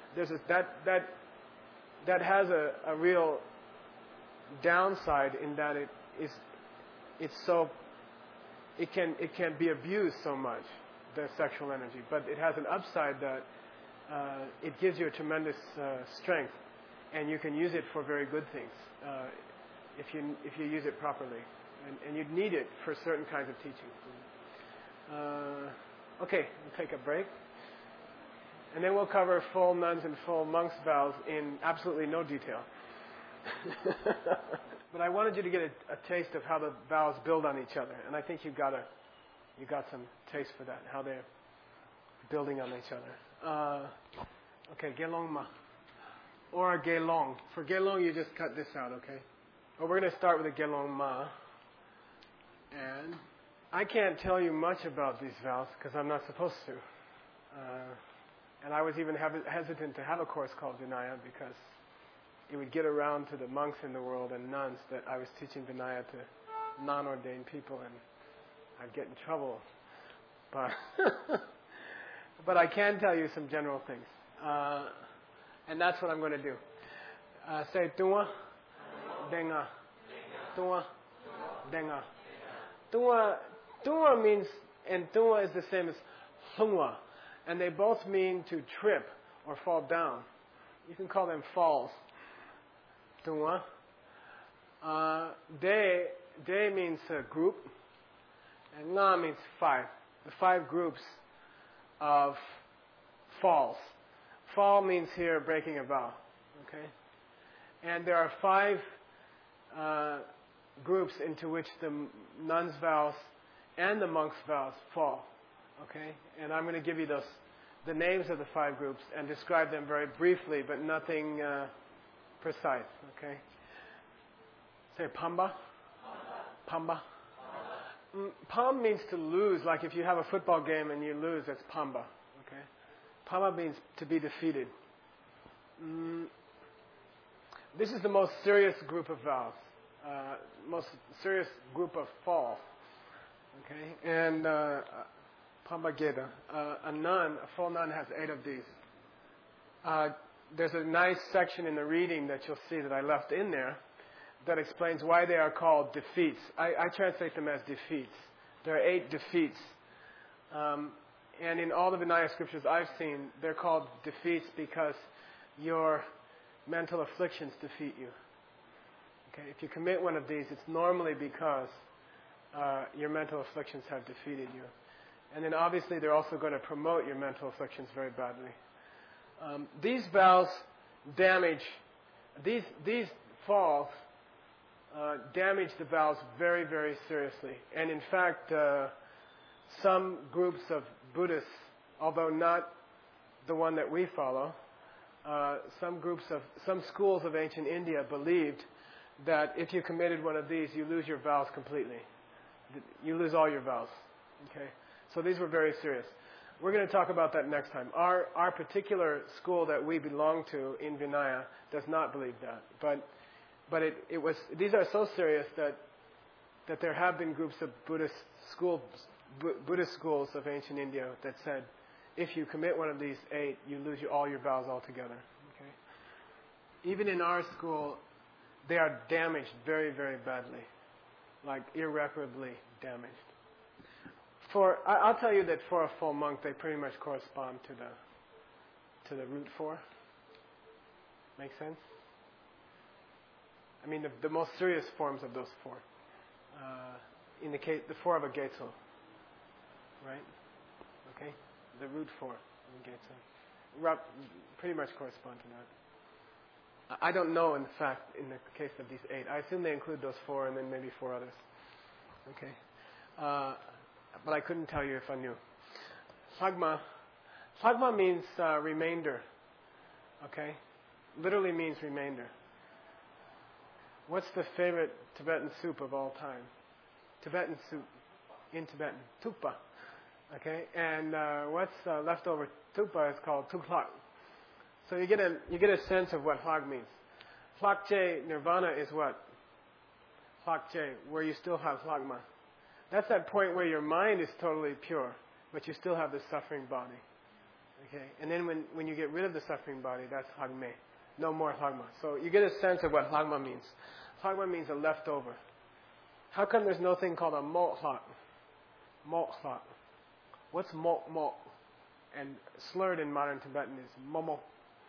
S1: That has a real downside in that it can be abused so much, the sexual energy, but it has an upside that it gives you a tremendous strength, and you can use it for very good things if you use it properly, and you need it for certain kinds of teaching. Okay, we'll take a break, and then we'll cover full nuns and full monks vows in absolutely no detail. But I wanted you to get a taste of how the vows build on each other, and I think you got some taste for that, how they're building on each other. Okay, gelong ma, or a gelong. For gelong, you just cut this out, okay? Well, we're going to start with a gelong ma, and I can't tell you much about these vows because I'm not supposed to. And I was even hesitant to have a course called Vinaya because it would get around to the monks in the world and nuns that I was teaching Vinaya to non-ordained people, and I'd get in trouble. But I can tell you some general things, and that's what I'm going to do. Say Tua, Denga, Tua, Denga. Tua means, and Tua is the same as Thua, and they both mean to trip or fall down. You can call them falls. Tua. De means a group, and Nga means 5. The 5 groups of falls. Fall means here breaking a vow. Okay? And there are 5 groups into which the nuns' vows and the monks' vows fall. Okay? And I'm going to give you the names of the 5 groups and describe them very briefly, but nothing precise. Okay? Say Pamba. Pamba. Pam means to lose, like if you have a football game and you lose, that's Pamba. Okay? Pamba means to be defeated. This is the most serious group of vows, most serious group of falls. Okay? And Pamba Geda, a full nun has 8 of these. There's a nice section in the reading that you'll see that I left in there that explains why they are called defeats. I translate them as defeats. There are 8 defeats. And in all the Vinaya scriptures I've seen, they're called defeats because your mental afflictions defeat you. Okay? If you commit one of these, it's normally because your mental afflictions have defeated you. And then obviously they're also going to promote your mental afflictions very badly. These vows damage, these falls damage the vows very, very seriously. And in fact, some groups of Buddhists, although not the one that we follow, some schools of ancient India believed that if you committed one of these, you lose your vows completely. You lose all your vows. Okay? So these were very serious. We're going to talk about that next time. Our particular school that we belong to in Vinaya does not believe that. But these are so serious that there have been groups of Buddhist schools of ancient India that said, if you commit one of these 8, you lose all your vows altogether. Okay? even in our school, they are damaged very, very badly, like irreparably damaged. I'll tell you that for a full monk, they pretty much correspond to the root 4. Make sense? I mean, the most serious forms of those 4. In the case, the 4 of a Getso, right? Okay, the root 4 of a Getso, pretty much correspond to that. I don't know, in fact, in the case of these 8. I assume they include those 4 and then maybe 4 others. Okay, but I couldn't tell you if I knew. Phagma means remainder. Okay, literally means remainder. What's the favorite Tibetan soup of all time? Tibetan soup, in Tibetan, tukpa. Okay, and what's leftover tukpa is called tuklak. So you get a sense of what phag means. Phagche nirvana is what? Phagche, where you still have phagma. That's that point where your mind is totally pure, but you still have the suffering body. Okay, and then when you get rid of the suffering body, that's phagme. No more phagma. So you get a sense of what phagma means. Phagma means a leftover. How come there's no thing called a moklak? Moklak. What's mok? And slurred in modern Tibetan is momo.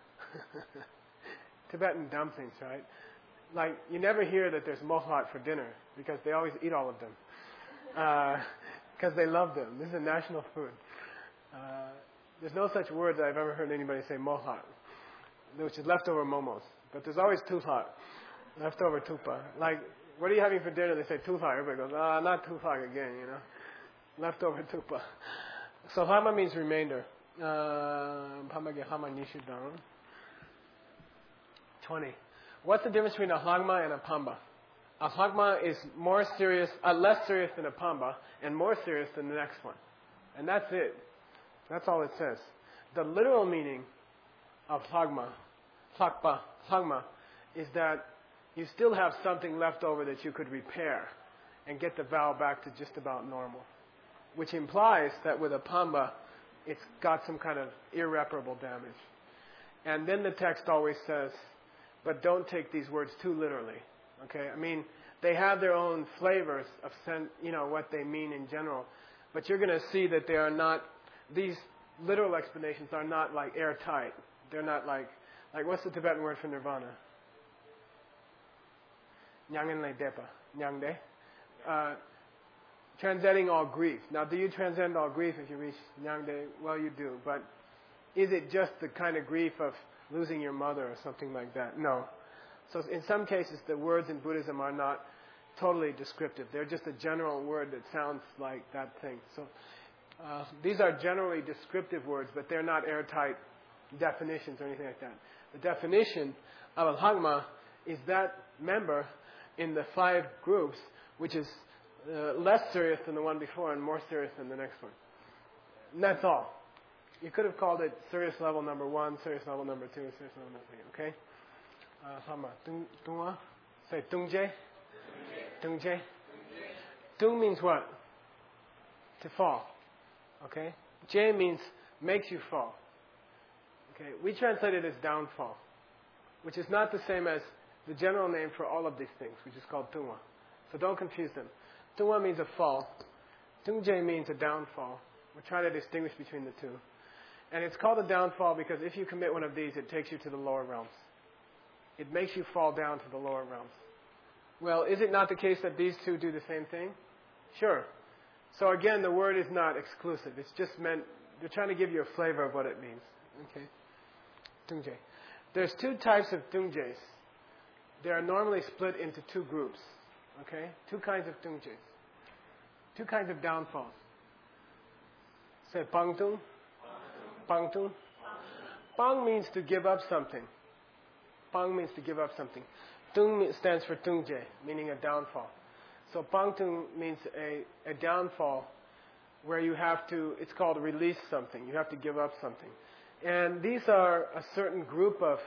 S1: Tibetan dumplings, right? Like, you never hear that there's moklak for dinner because they always eat all of them. Because they love them. This is a national food. There's no such word that I've ever heard anybody say moklak, which is leftover momos. But there's always tuklak, leftover tupa. Like, what are you having for dinner? They say tuklak. Everybody goes, not tuklak again, you know. Leftover tupa. So hama means remainder. 20. What's the difference between a hagma and a pamba? A hagma is more serious, less serious than a pamba, and more serious than the next one. And that's it. That's all it says. The literal meaning of hagma, is that you still have something left over that you could repair and get the vow back to just about normal. Which implies that with a pamba, it's got some kind of irreparable damage. And then the text always says, but don't take these words too literally. Okay? I mean, they have their own flavors of what they mean in general. But you're going to see that they are not, these literal explanations are not like airtight. They're not like what's the Tibetan word for nirvana? Nyangin le depa. Nyangde. Transcending all grief. Now, do you transcend all grief if you reach Nyangde? Well, you do. But is it just the kind of grief of losing your mother or something like that? No. So in some cases, the words in Buddhism are not totally descriptive. They're just a general word that sounds like that thing. So these are generally descriptive words, but they're not airtight definitions or anything like that. The definition of a hagma is that member in the 5 groups, which is less serious than the one before and more serious than the next one. And that's all. You could have called it serious level number 1, serious level number 2, serious level number 3. Okay? Hama. Tungwa. Say tungje. Tungje. Tung means what? To fall. Okay? Je means makes you fall. Okay? We translate it as downfall, which is not the same as the general name for all of these things, which is called tungwa. So don't confuse them. Tungwa means a fall. Tungje means a downfall. We're trying to distinguish between the two. And it's called a downfall because if you commit one of these, it takes you to the lower realms. It makes you fall down to the lower realms. Well, is it not the case that these two do the same thing? Sure. So again, the word is not exclusive. It's just meant, they're trying to give you a flavor of what it means. Okay. Tungje. There's 2 types of tungjes. They are normally split into 2 groups. Okay? 2 kinds of tungjes. 2 kinds of downfalls. Say pangtung. Pangtung. Pang means to give up something. Pang means to give up something. Tung stands for tungje, meaning a downfall. So pangtung means a downfall where you have to, it's called release something. You have to give up something. And these are a certain group of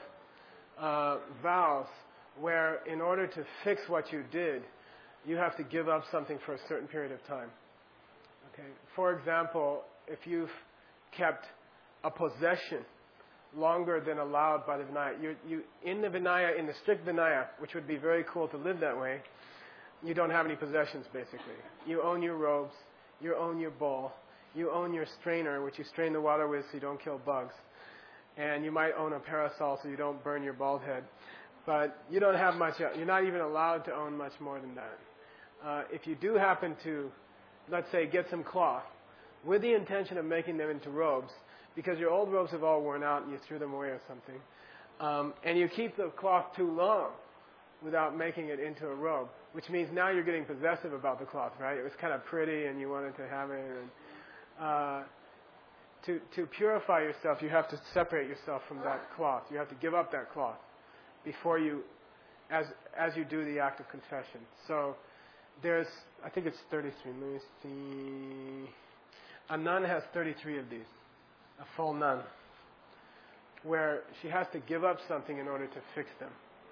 S1: vows where in order to fix what you did, you have to give up something for a certain period of time. Okay. For example, if you've kept a possession, longer than allowed by the Vinaya. In the Vinaya, in the strict Vinaya, which would be very cool to live that way, you don't have any possessions basically. You own your robes, you own your bowl, you own your strainer, which you strain the water with so you don't kill bugs, and you might own a parasol so you don't burn your bald head. But you don't have much, you're not even allowed to own much more than that. If you do happen to, let's say, get some cloth with the intention of making them into robes, because your old robes have all worn out and you threw them away or something, and you keep the cloth too long without making it into a robe, which means now you're getting possessive about the cloth, right? It was kind of pretty and you wanted to have it. And, to purify yourself, you have to separate yourself from that cloth. You have to give up that cloth before you, as you do the act of confession. So there's, I think it's 33. Let me see. A nun has 33 of these, a full nun, where she has to give up something in order to fix them.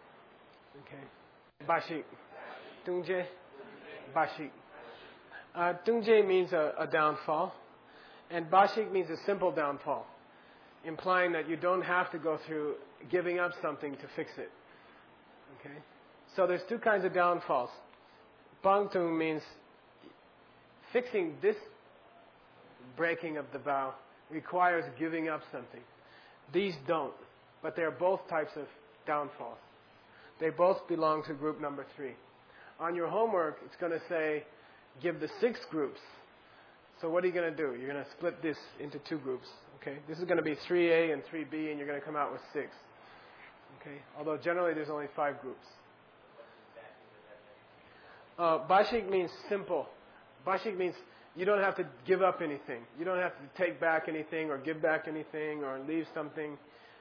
S1: Okay. Bashik. Tungje. Bashik. Tungje means a downfall, and Bashik means a simple downfall, implying that you don't have to go through giving up something to fix it. Okay? So there's two kinds of downfalls. Bangtung means fixing this breaking of the vow requires giving up something. These don't, but they're both types of downfalls. They both belong to group number 3. On your homework, it's going to say, give the 6 groups. So what are you going to do? You're going to split this into 2 groups. Okay? This is going to be 3A and 3B, and you're going to come out with 6. Okay? Although generally there's only 5 groups. Bashik means simple. Bashik means you don't have to give up anything. You don't have to take back anything or give back anything or leave something.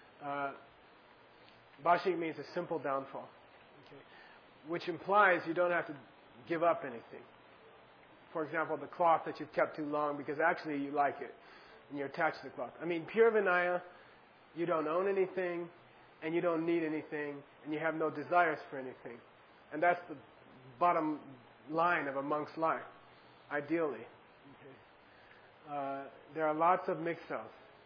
S1: Bashik means a simple downfall, okay? Which implies you don't have to give up anything. For example, the cloth that you've kept too long because actually you like it and you're attached to the cloth. I mean, pure Vinaya, you don't own anything and you don't need anything and you have no desires for anything. And that's the bottom line of a monk's life, ideally. Okay. There are lots of mixos.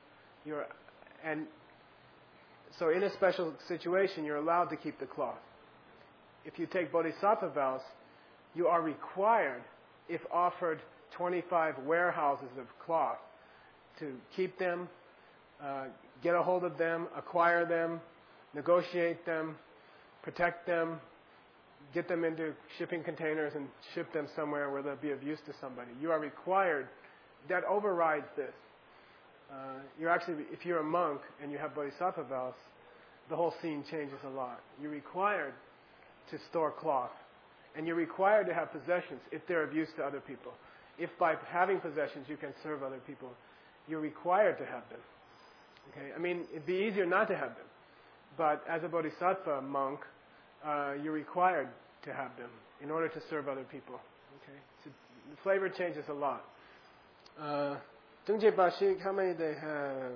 S1: So in a special situation, you're allowed to keep the cloth. If you take bodhisattva vows, you are required, if offered 25 warehouses of cloth, to keep them, get a hold of them, acquire them, negotiate them, protect them, get them into shipping containers and ship them somewhere where they'll be of use to somebody. You are required. That overrides this. You're actually, if you're a monk and you have bodhisattva vows, the whole scene changes a lot. You're required to store cloth, and you're required to have possessions if they're of use to other people. If by having possessions you can serve other people, you're required to have them. Okay? I mean, it'd be easier not to have them, but as a bodhisattva monk, you're required to have them in order to serve other people. Okay? So the flavor changes a lot. Tungje Bashik, how many they have?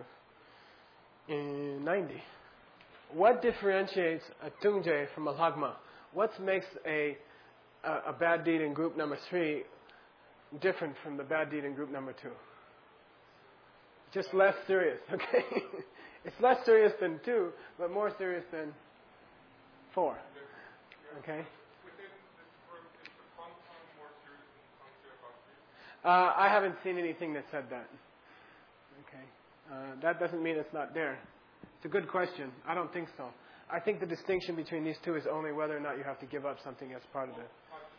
S1: 90. What differentiates a Tungje from a Lhagma? What makes a bad deed in group number 3 different from the bad deed in group number 2? Just less serious, okay? It's less serious than 2, but more serious than 4. Okay? I haven't seen anything that said that. Okay. That doesn't mean it's not there. It's a good question. I don't think so. I think the distinction between these two is only whether or not you have to give up something as part of it.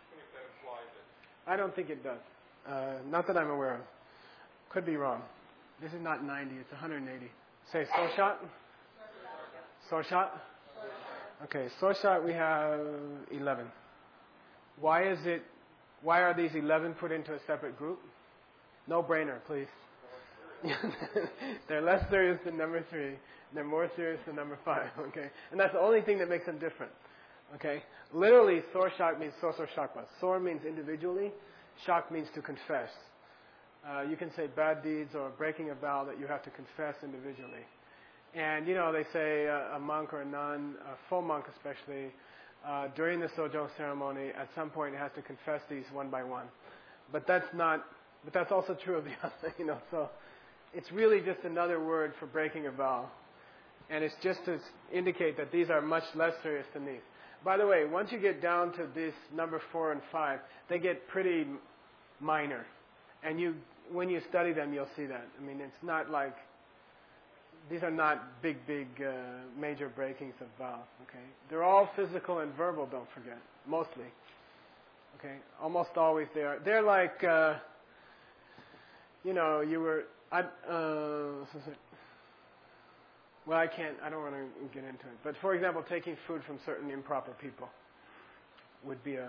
S1: I don't think it does. Not that I'm aware of. Could be wrong. This is not 90, it's 180. Say Soshat? Soshat? Okay, Soshat we have 11. Why are these 11 put into a separate group? No brainer, please. They're less serious than number 3. They're more serious than number 5. Okay, and that's the only thing that makes them different. Okay, literally, Sor Shak means Sosor Shakpa. Sor means individually. Shak means to confess. You can say bad deeds or breaking a vow that you have to confess individually. And they say a monk or a nun, a full monk especially, during the Sojong ceremony, at some point has to confess these one by one. But that's also true of the other, So it's really just another word for breaking a vow. And it's just to indicate that these are much less serious than these. By the way, once you get down to this number 4 and 5, they get pretty minor. And when you study them, you'll see that. I mean, it's not like, these are not big, major breakings of vow, okay? They're all physical and verbal, don't forget, mostly. Okay? Almost always they are. They're like, well, I don't want to get into it. But for example, taking food from certain improper people would be a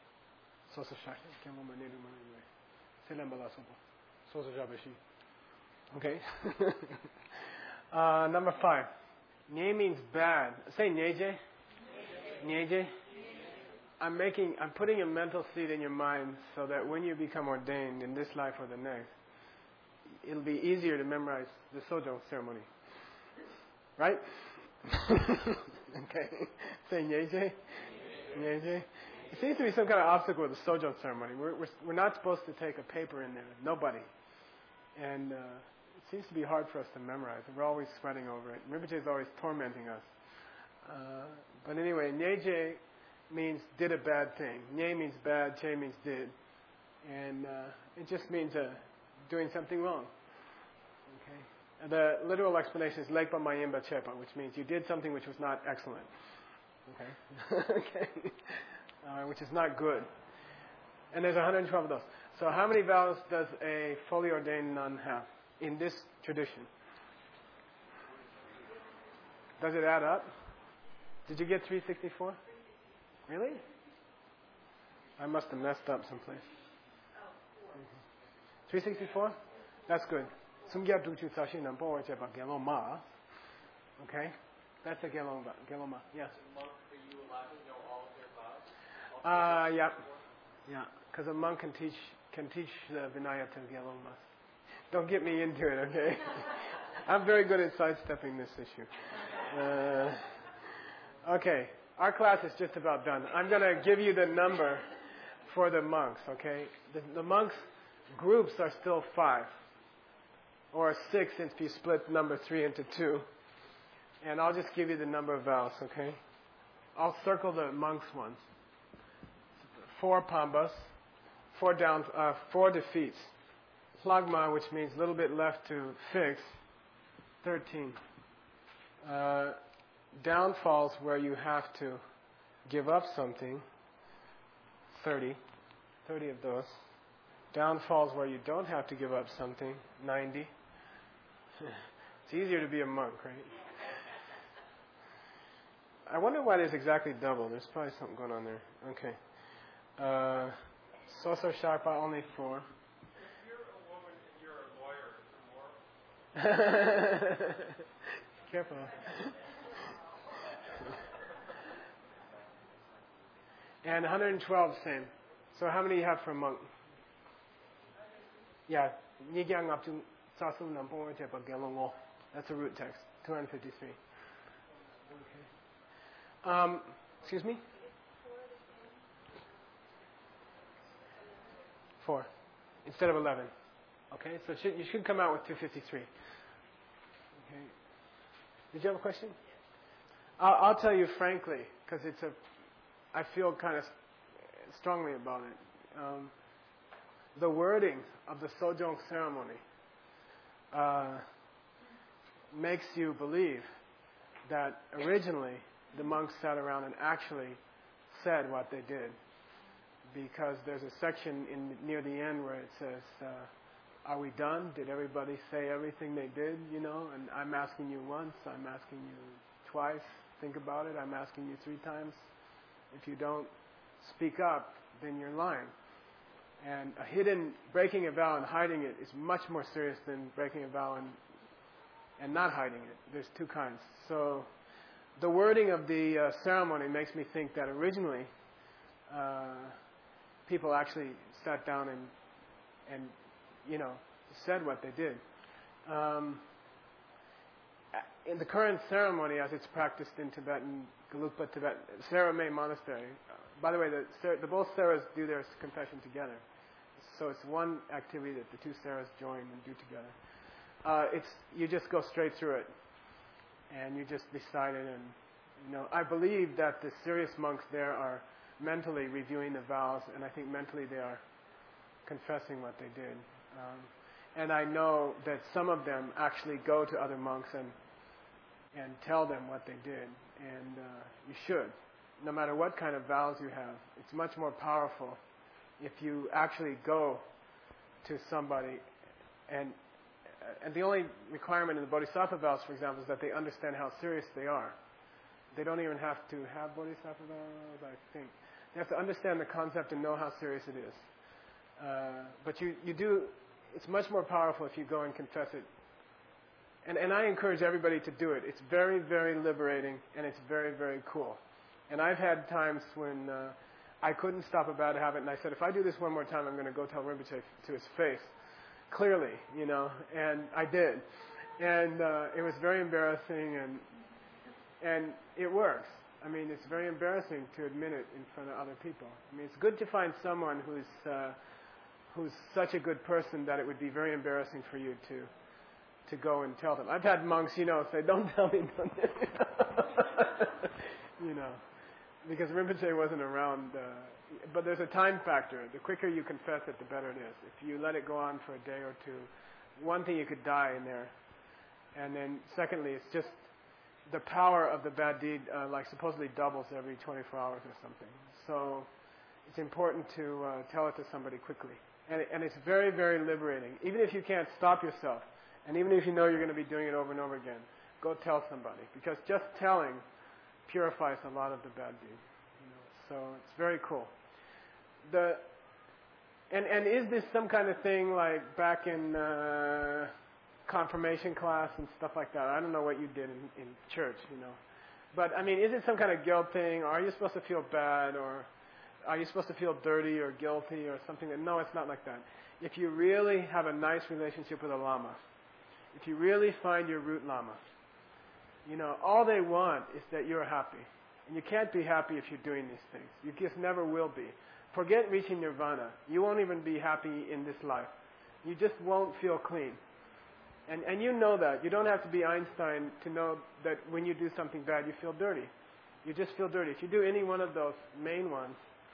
S1: okay. Number 5. Nye means bad. Say nyeje. Nyeje. I'm putting a mental seed in your mind so that when you become ordained in this life or the next, it'll be easier to memorize the Sojong ceremony. Right? Okay. Say nyeje. Nyeje. It seems to be some kind of obstacle with the Sojong ceremony. We're not supposed to take a paper in there. Nobody. And it seems to be hard for us to memorize. We're always sweating over it. Rinpoche is always tormenting us. But anyway, nyeje means did a bad thing. Nye means bad, che means did. And it just means doing something wrong. Okay. The literal explanation is lekpa mayimba chepa, which means you did something which was not excellent. Okay. Okay. Which is not good. And there's 112 of those. So how many vows does a fully ordained nun have in this tradition? Does it add up? Did you get 364? Really? I must have messed up someplace. 364? That's good. Okay? That's a geloma. Yes. Yeah. Yeah. Because a monk can teach the Vinaya to gelomas. Don't get me into it, okay? I'm very good at sidestepping this issue. Okay. Our class is just about done. I'm going to give you the number for the monks, okay? The monks' groups are still 5. Or 6 if you split number 3 into 2. And I'll just give you the number of vows, okay? I'll circle the monks' ones. 4 pambas, 4 defeats. Plagma, which means a little bit left to fix, 13. Downfalls where you have to give up something, 30 of those. Downfalls where you don't have to give up something, 90. It's easier to be a monk, right? I wonder why there's exactly double. There's probably something going on there. Okay. Soso Sharpa, only 4.
S2: If you're a woman and you're a lawyer, is there more?
S1: Careful. And 112, same. So how many you have for a monk? Yeah. That's a root text. 253. Okay. Excuse me? 4. Instead of 11. Okay, so you should come out with 253. Okay. Did you have a question? I'll tell you frankly, because I feel kind of strongly about it. The wording of the Sojong ceremony makes you believe that originally the monks sat around and actually said what they did. Because there's a section near the end where it says, are we done? Did everybody say everything they did? And I'm asking you once, I'm asking you twice, think about it, I'm asking you 3 times. If you don't speak up, then you're lying. And breaking a vow and hiding it is much more serious than breaking a vow and not hiding it. There's 2 kinds. So the wording of the ceremony makes me think that originally people actually sat down and said what they did. In the current ceremony, as it's practiced in Tibetan, Gelugpa Tibet, Saramay Monastery. By the way, the both Saras do their confession together. So it's one activity that the 2 Saras join and do together. You just go straight through it. and you just recite it. And I believe that the serious monks there are mentally reviewing the vows, and I think mentally they are confessing what they did. And I know that some of them actually go to other monks and tell them what they did. And you should. No matter what kind of vows you have, it's much more powerful if you actually go to somebody. And the only requirement in the Bodhisattva vows, for example, is that they understand how serious they are. They don't even have to have Bodhisattva vows, I think. They have to understand the concept and know how serious it is. But you do, it's much more powerful if you go and confess it. And I encourage everybody to do it. It's very, very liberating, and it's very, very cool. And I've had times when I couldn't stop a bad habit, and I said, if I do this one more time, I'm going to go tell Rinpoche to his face, clearly, and I did. And it was very embarrassing, and it works. I mean, it's very embarrassing to admit it in front of other people. I mean, it's good to find someone who's such a good person that it would be very embarrassing for you to go and tell them. I've had monks, say, don't tell me, because Rinpoche wasn't around. But there's a time factor. The quicker you confess it, the better it is. If you let it go on for a day or two, one thing, you could die in there. And then secondly, it's just the power of the bad deed supposedly doubles every 24 hours or something. So it's important to tell it to somebody quickly. And it's very, very liberating. Even if you can't stop yourself, and even if you know you're going to be doing it over and over again, go tell somebody. Because just telling purifies a lot of the bad deed. So it's very cool. And is this some kind of thing like back in confirmation class and stuff like that? I don't know what you did in church, But, I mean, is it some kind of guilt thing? Or are you supposed to feel bad? Or are you supposed to feel dirty or guilty or something? No, it's not like that. If you really have a nice relationship with a Lama, if you really find your root Lama, all they want is that you're happy. And you can't be happy if you're doing these things. You just never will be. Forget reaching nirvana. You won't even be happy in this life. You just won't feel clean. And you know that. You don't have to be Einstein to know that when you do something bad, you feel dirty. You just feel dirty. If you do any one of those main ones,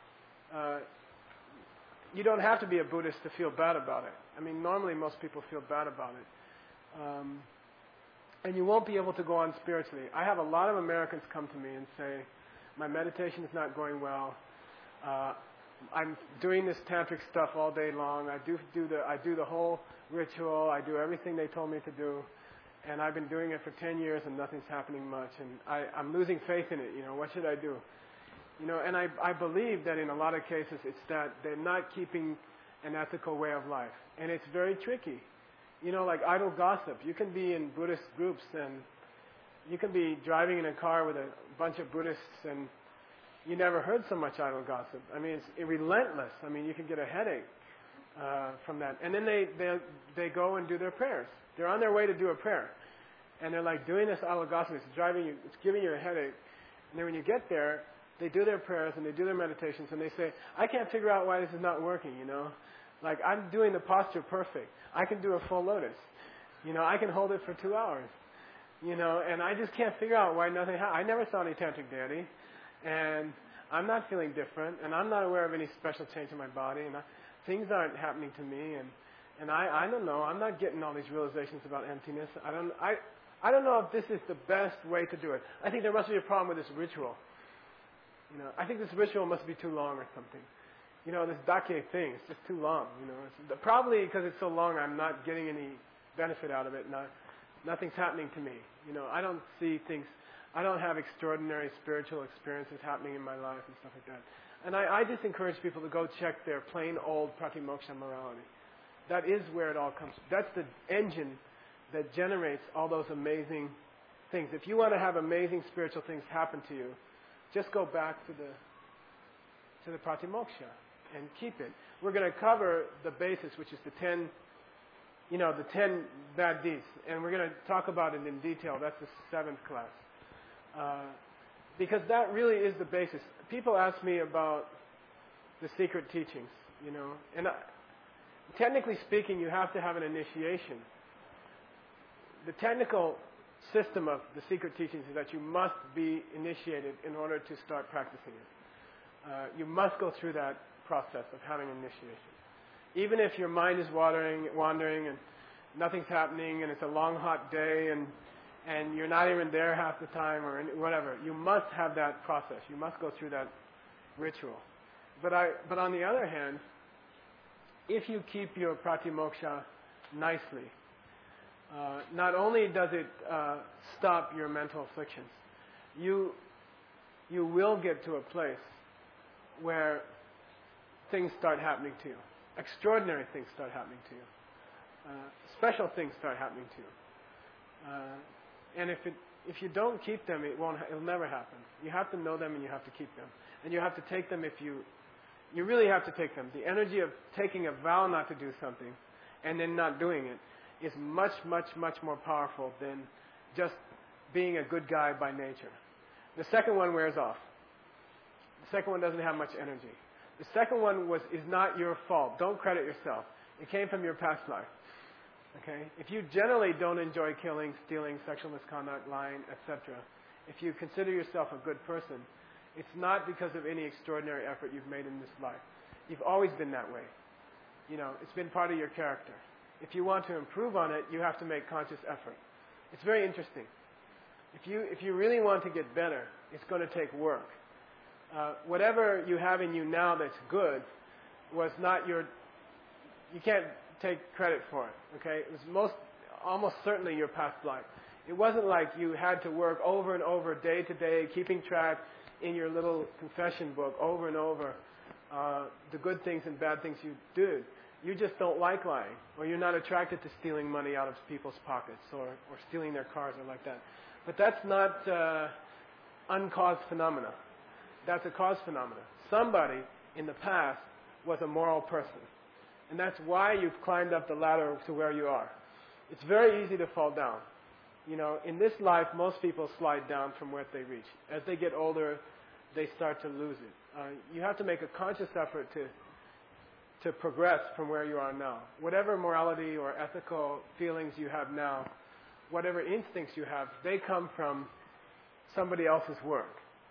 S1: you don't have to be a Buddhist to feel bad about it. I mean, normally most people feel bad about it. And you won't be able to go on spiritually. I have a lot of Americans come to me and say, my meditation is not going well. I'm doing this tantric stuff all day long. I do the whole ritual. I do everything they told me to do. And I've been doing it for 10 years and nothing's happening much. And I'm losing faith in it. What should I do? And I believe that in a lot of cases it's that they're not keeping an ethical way of life. And it's very tricky. Like idle gossip. You can be in Buddhist groups and you can be driving in a car with a bunch of Buddhists and you never heard so much idle gossip. I mean, it's relentless. I mean, you can get a headache from that. And then they go and do their prayers. They're on their way to do a prayer. And they're like doing this idle gossip. It's driving you, it's giving you a headache. And then when you get there, they do their prayers and they do their meditations and they say, I can't figure out why this is not working, Like, I'm doing the posture perfect. I can do a full lotus. I can hold it for 2 hours. And I just can't figure out why nothing happened. I never saw any tantric deity. And I'm not feeling different. And I'm not aware of any special change in my body. And things aren't happening to me. And I don't know. I'm not getting all these realizations about emptiness. I don't know if this is the best way to do it. I think there must be a problem with this ritual. I think this ritual must be too long or something. This dake thing, it's just too long, Probably because it's so long, I'm not getting any benefit out of it. Nothing's happening to me. I don't see things, I don't have extraordinary spiritual experiences happening in my life and stuff like that. And I just encourage people to go check their plain old pratimoksha morality. That is where it all comes from. That's the engine that generates all those amazing things. If you want to have amazing spiritual things happen to you, just go back to the pratimoksha and keep it. We're going to cover the basis, which is the 10 bad deeds. And we're going to talk about it in detail. That's the 7th class. Because that really is the basis. People ask me about the secret teachings, And technically speaking, you have to have an initiation. The technical system of the secret teachings is that you must be initiated in order to start practicing it. You must go through that process of having initiation. Even if your mind is wandering and nothing's happening and it's a long hot day and you're not even there half the time or whatever, you must have that process. You must go through that ritual. But on the other hand, if you keep your pratimoksha nicely, not only does it stop your mental afflictions, you will get to a place where things start happening to you. Extraordinary things start happening to you. Special things start happening to you. And if you don't keep them, it'll never happen. You have to know them and you have to keep them. And you have to take them you really have to take them. The energy of taking a vow not to do something and then not doing it is much, much, much more powerful than just being a good guy by nature. The second one wears off. The second one doesn't have much energy. The second one is not your fault. Don't credit yourself. It came from your past life. Okay? If you generally don't enjoy killing, stealing, sexual misconduct, lying, etc., if you consider yourself a good person, it's not because of any extraordinary effort you've made in this life. You've always been that way. It's been part of your character. If you want to improve on it, you have to make conscious effort. It's very interesting. If you really want to get better, it's going to take work. Whatever you have in you now that's good was not you can't take credit for it. Okay? It was almost certainly your past life. It wasn't like you had to work over and over, day to day, keeping track in your little confession book over and over the good things and bad things you did. You just don't like lying, or you're not attracted to stealing money out of people's pockets or stealing their cars or like that. But that's not uncaused phenomena. That's a caused phenomena. Somebody in the past was a moral person. And that's why you've climbed up the ladder to where you are. It's very easy to fall down. In this life, most people slide down from where they reach. As they get older, they start to lose it. You have to make a conscious effort to progress from where you are now. Whatever morality or ethical feelings you have now, whatever instincts you have, they come from somebody else's work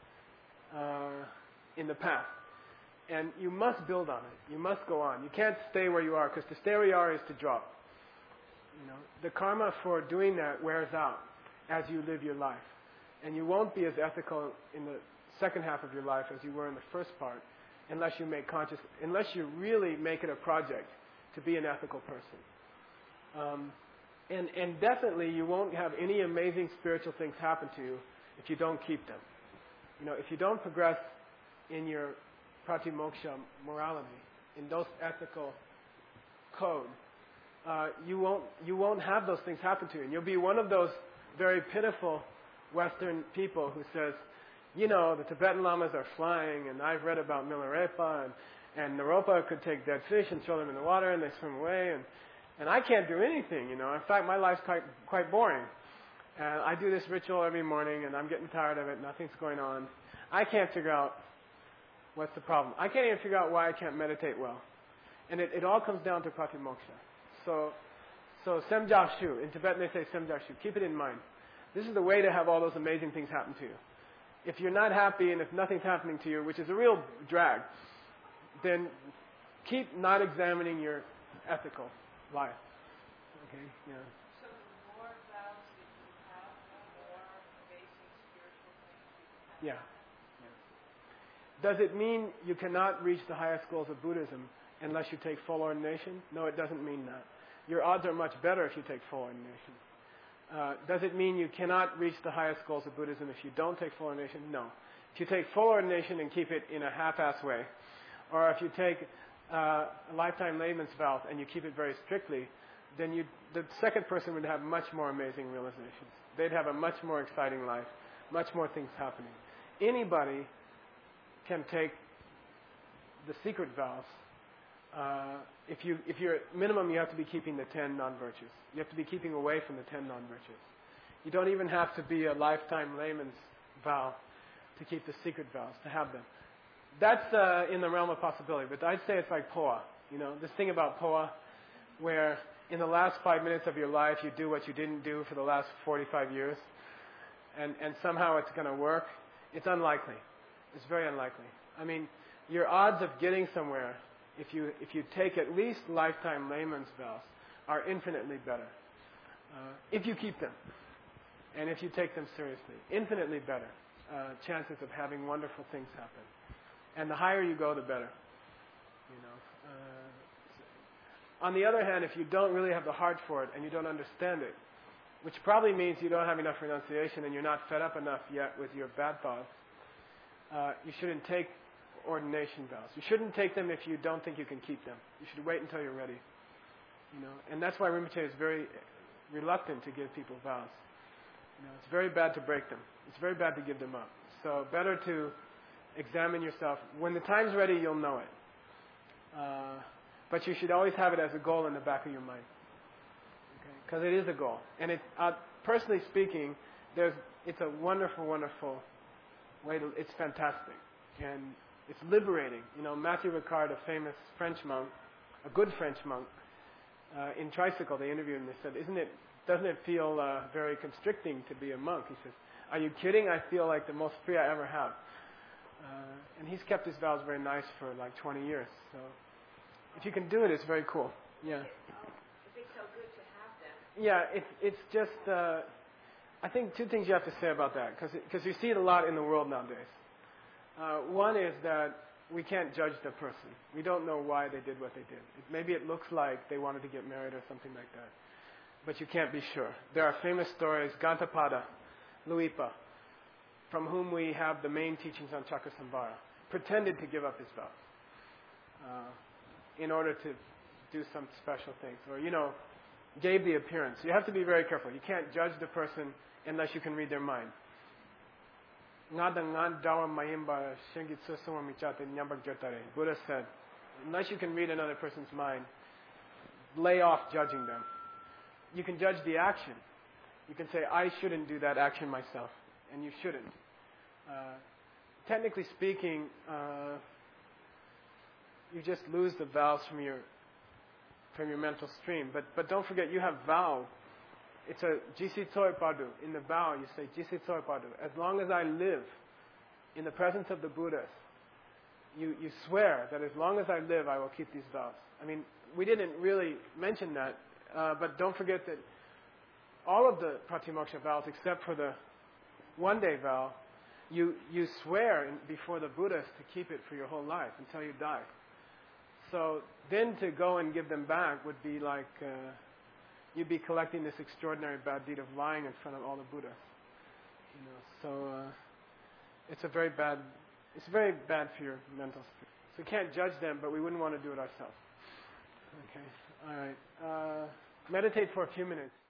S1: in the past. And you must build on it. You must go on. You can't stay where you are, because to stay where you are is to drop. The karma for doing that wears out as you live your life. And you won't be as ethical in the second half of your life as you were in the first part, unless you really make it a project to be an ethical person. And definitely you won't have any amazing spiritual things happen to you if you don't keep them. If you don't progress in your pratimoksha morality, in those ethical code, you won't have those things happen to you. And you'll be one of those very pitiful Western people who says, the Tibetan Lamas are flying, and I've read about Milarepa, and Naropa could take dead fish and throw them in the water, and they swim away, and I can't do anything, In fact, my life's quite boring. And I do this ritual every morning, and I'm getting tired of it. Nothing's going on. I can't figure out what's the problem. I can't even figure out why I can't meditate well. And it all comes down to pratimoksha. So semjak shu. In Tibetan they say semjak shu. Keep it in mind. This is the way to have all those amazing things happen to you. If you're not happy and if nothing's happening to you, which is a real drag, then keep not examining your ethical life. Okay? Yeah.
S3: So the more vows that you have, the more basic spiritual things you have.
S1: Yeah. Does it mean you cannot reach the highest goals of Buddhism unless you take full ordination? No, it doesn't mean that. Your odds are much better if you take full ordination. Does it mean you cannot reach the highest goals of Buddhism if you don't take full ordination? No. If you take full ordination and keep it in a half-ass way, or if you take a lifetime layman's vow and you keep it very strictly, then the second person would have much more amazing realizations. They'd have a much more exciting life, much more things happening. Anybody can take the secret vows. If you're at minimum, you have to be keeping the 10 non-virtues. You have to be keeping away from the 10 non-virtues. You don't even have to be a lifetime layman's vow to keep the secret vows, to have them. That's in the realm of possibility, but I'd say it's like Poa. This thing about Poa, where in the last 5 minutes of your life you do what you didn't do for the last 45 years, and somehow it's going to work, it's unlikely. It's very unlikely. I mean, your odds of getting somewhere, if you take at least lifetime layman's vows, are infinitely better. If you keep them, and if you take them seriously, infinitely better chances of having wonderful things happen. And the higher you go, the better. On the other hand, if you don't really have the heart for it and you don't understand it, which probably means you don't have enough renunciation and you're not fed up enough yet with your bad thoughts, you shouldn't take ordination vows. You shouldn't take them if you don't think you can keep them. You should wait until you're ready. And that's why Rinpoche is very reluctant to give people vows. It's very bad to break them. It's very bad to give them up. So better to examine yourself. When the time's ready, you'll know it. But you should always have it as a goal in the back of your mind. Because it is a goal. And personally speaking, it's a wonderful, wonderful way to, it's fantastic. And it's liberating. Matthew Ricard, a famous French monk, a good French monk, in Tricycle, they interviewed him. They said, doesn't it feel very constricting to be a monk? He says, are you kidding? I feel like the most free I ever have. And he's kept his vows very nice for like 20 years. So if you can do it, it's very cool. Yeah.
S3: If it's so good to have them.
S1: Yeah, it's just, I think two things you have to say about that, because you see it a lot in the world nowadays. One is that we can't judge the person. We don't know why they did what they did. Maybe it looks like they wanted to get married or something like that. But you can't be sure. There are famous stories, Gantapada, Luipa, from whom we have the main teachings on Chakasambhara, pretended to give up his vows in order to do some special things. Or, gave the appearance. You have to be very careful. You can't judge the person unless you can read their mind. Buddha said, unless you can read another person's mind, lay off judging them. You can judge the action. You can say, I shouldn't do that action myself, and you shouldn't. Technically speaking, you just lose the vows from your mental stream. But don't forget, you have vow. It's a Jisi Tsoi Padu. In the vow, you say Jisi Tsoi Padu. As long as I live in the presence of the Buddhas, you swear that as long as I live, I will keep these vows. I mean, we didn't really mention that, but don't forget that all of the Pratimoksha vows, except for the one-day vow, you swear before the Buddhas to keep it for your whole life until you die. So then to go and give them back would be like you'd be collecting this extraordinary bad deed of lying in front of all the Buddhas. So it's very bad for your mental spirit. So we can't judge them, but we wouldn't want to do it ourselves. Okay, all right. Meditate for a few minutes.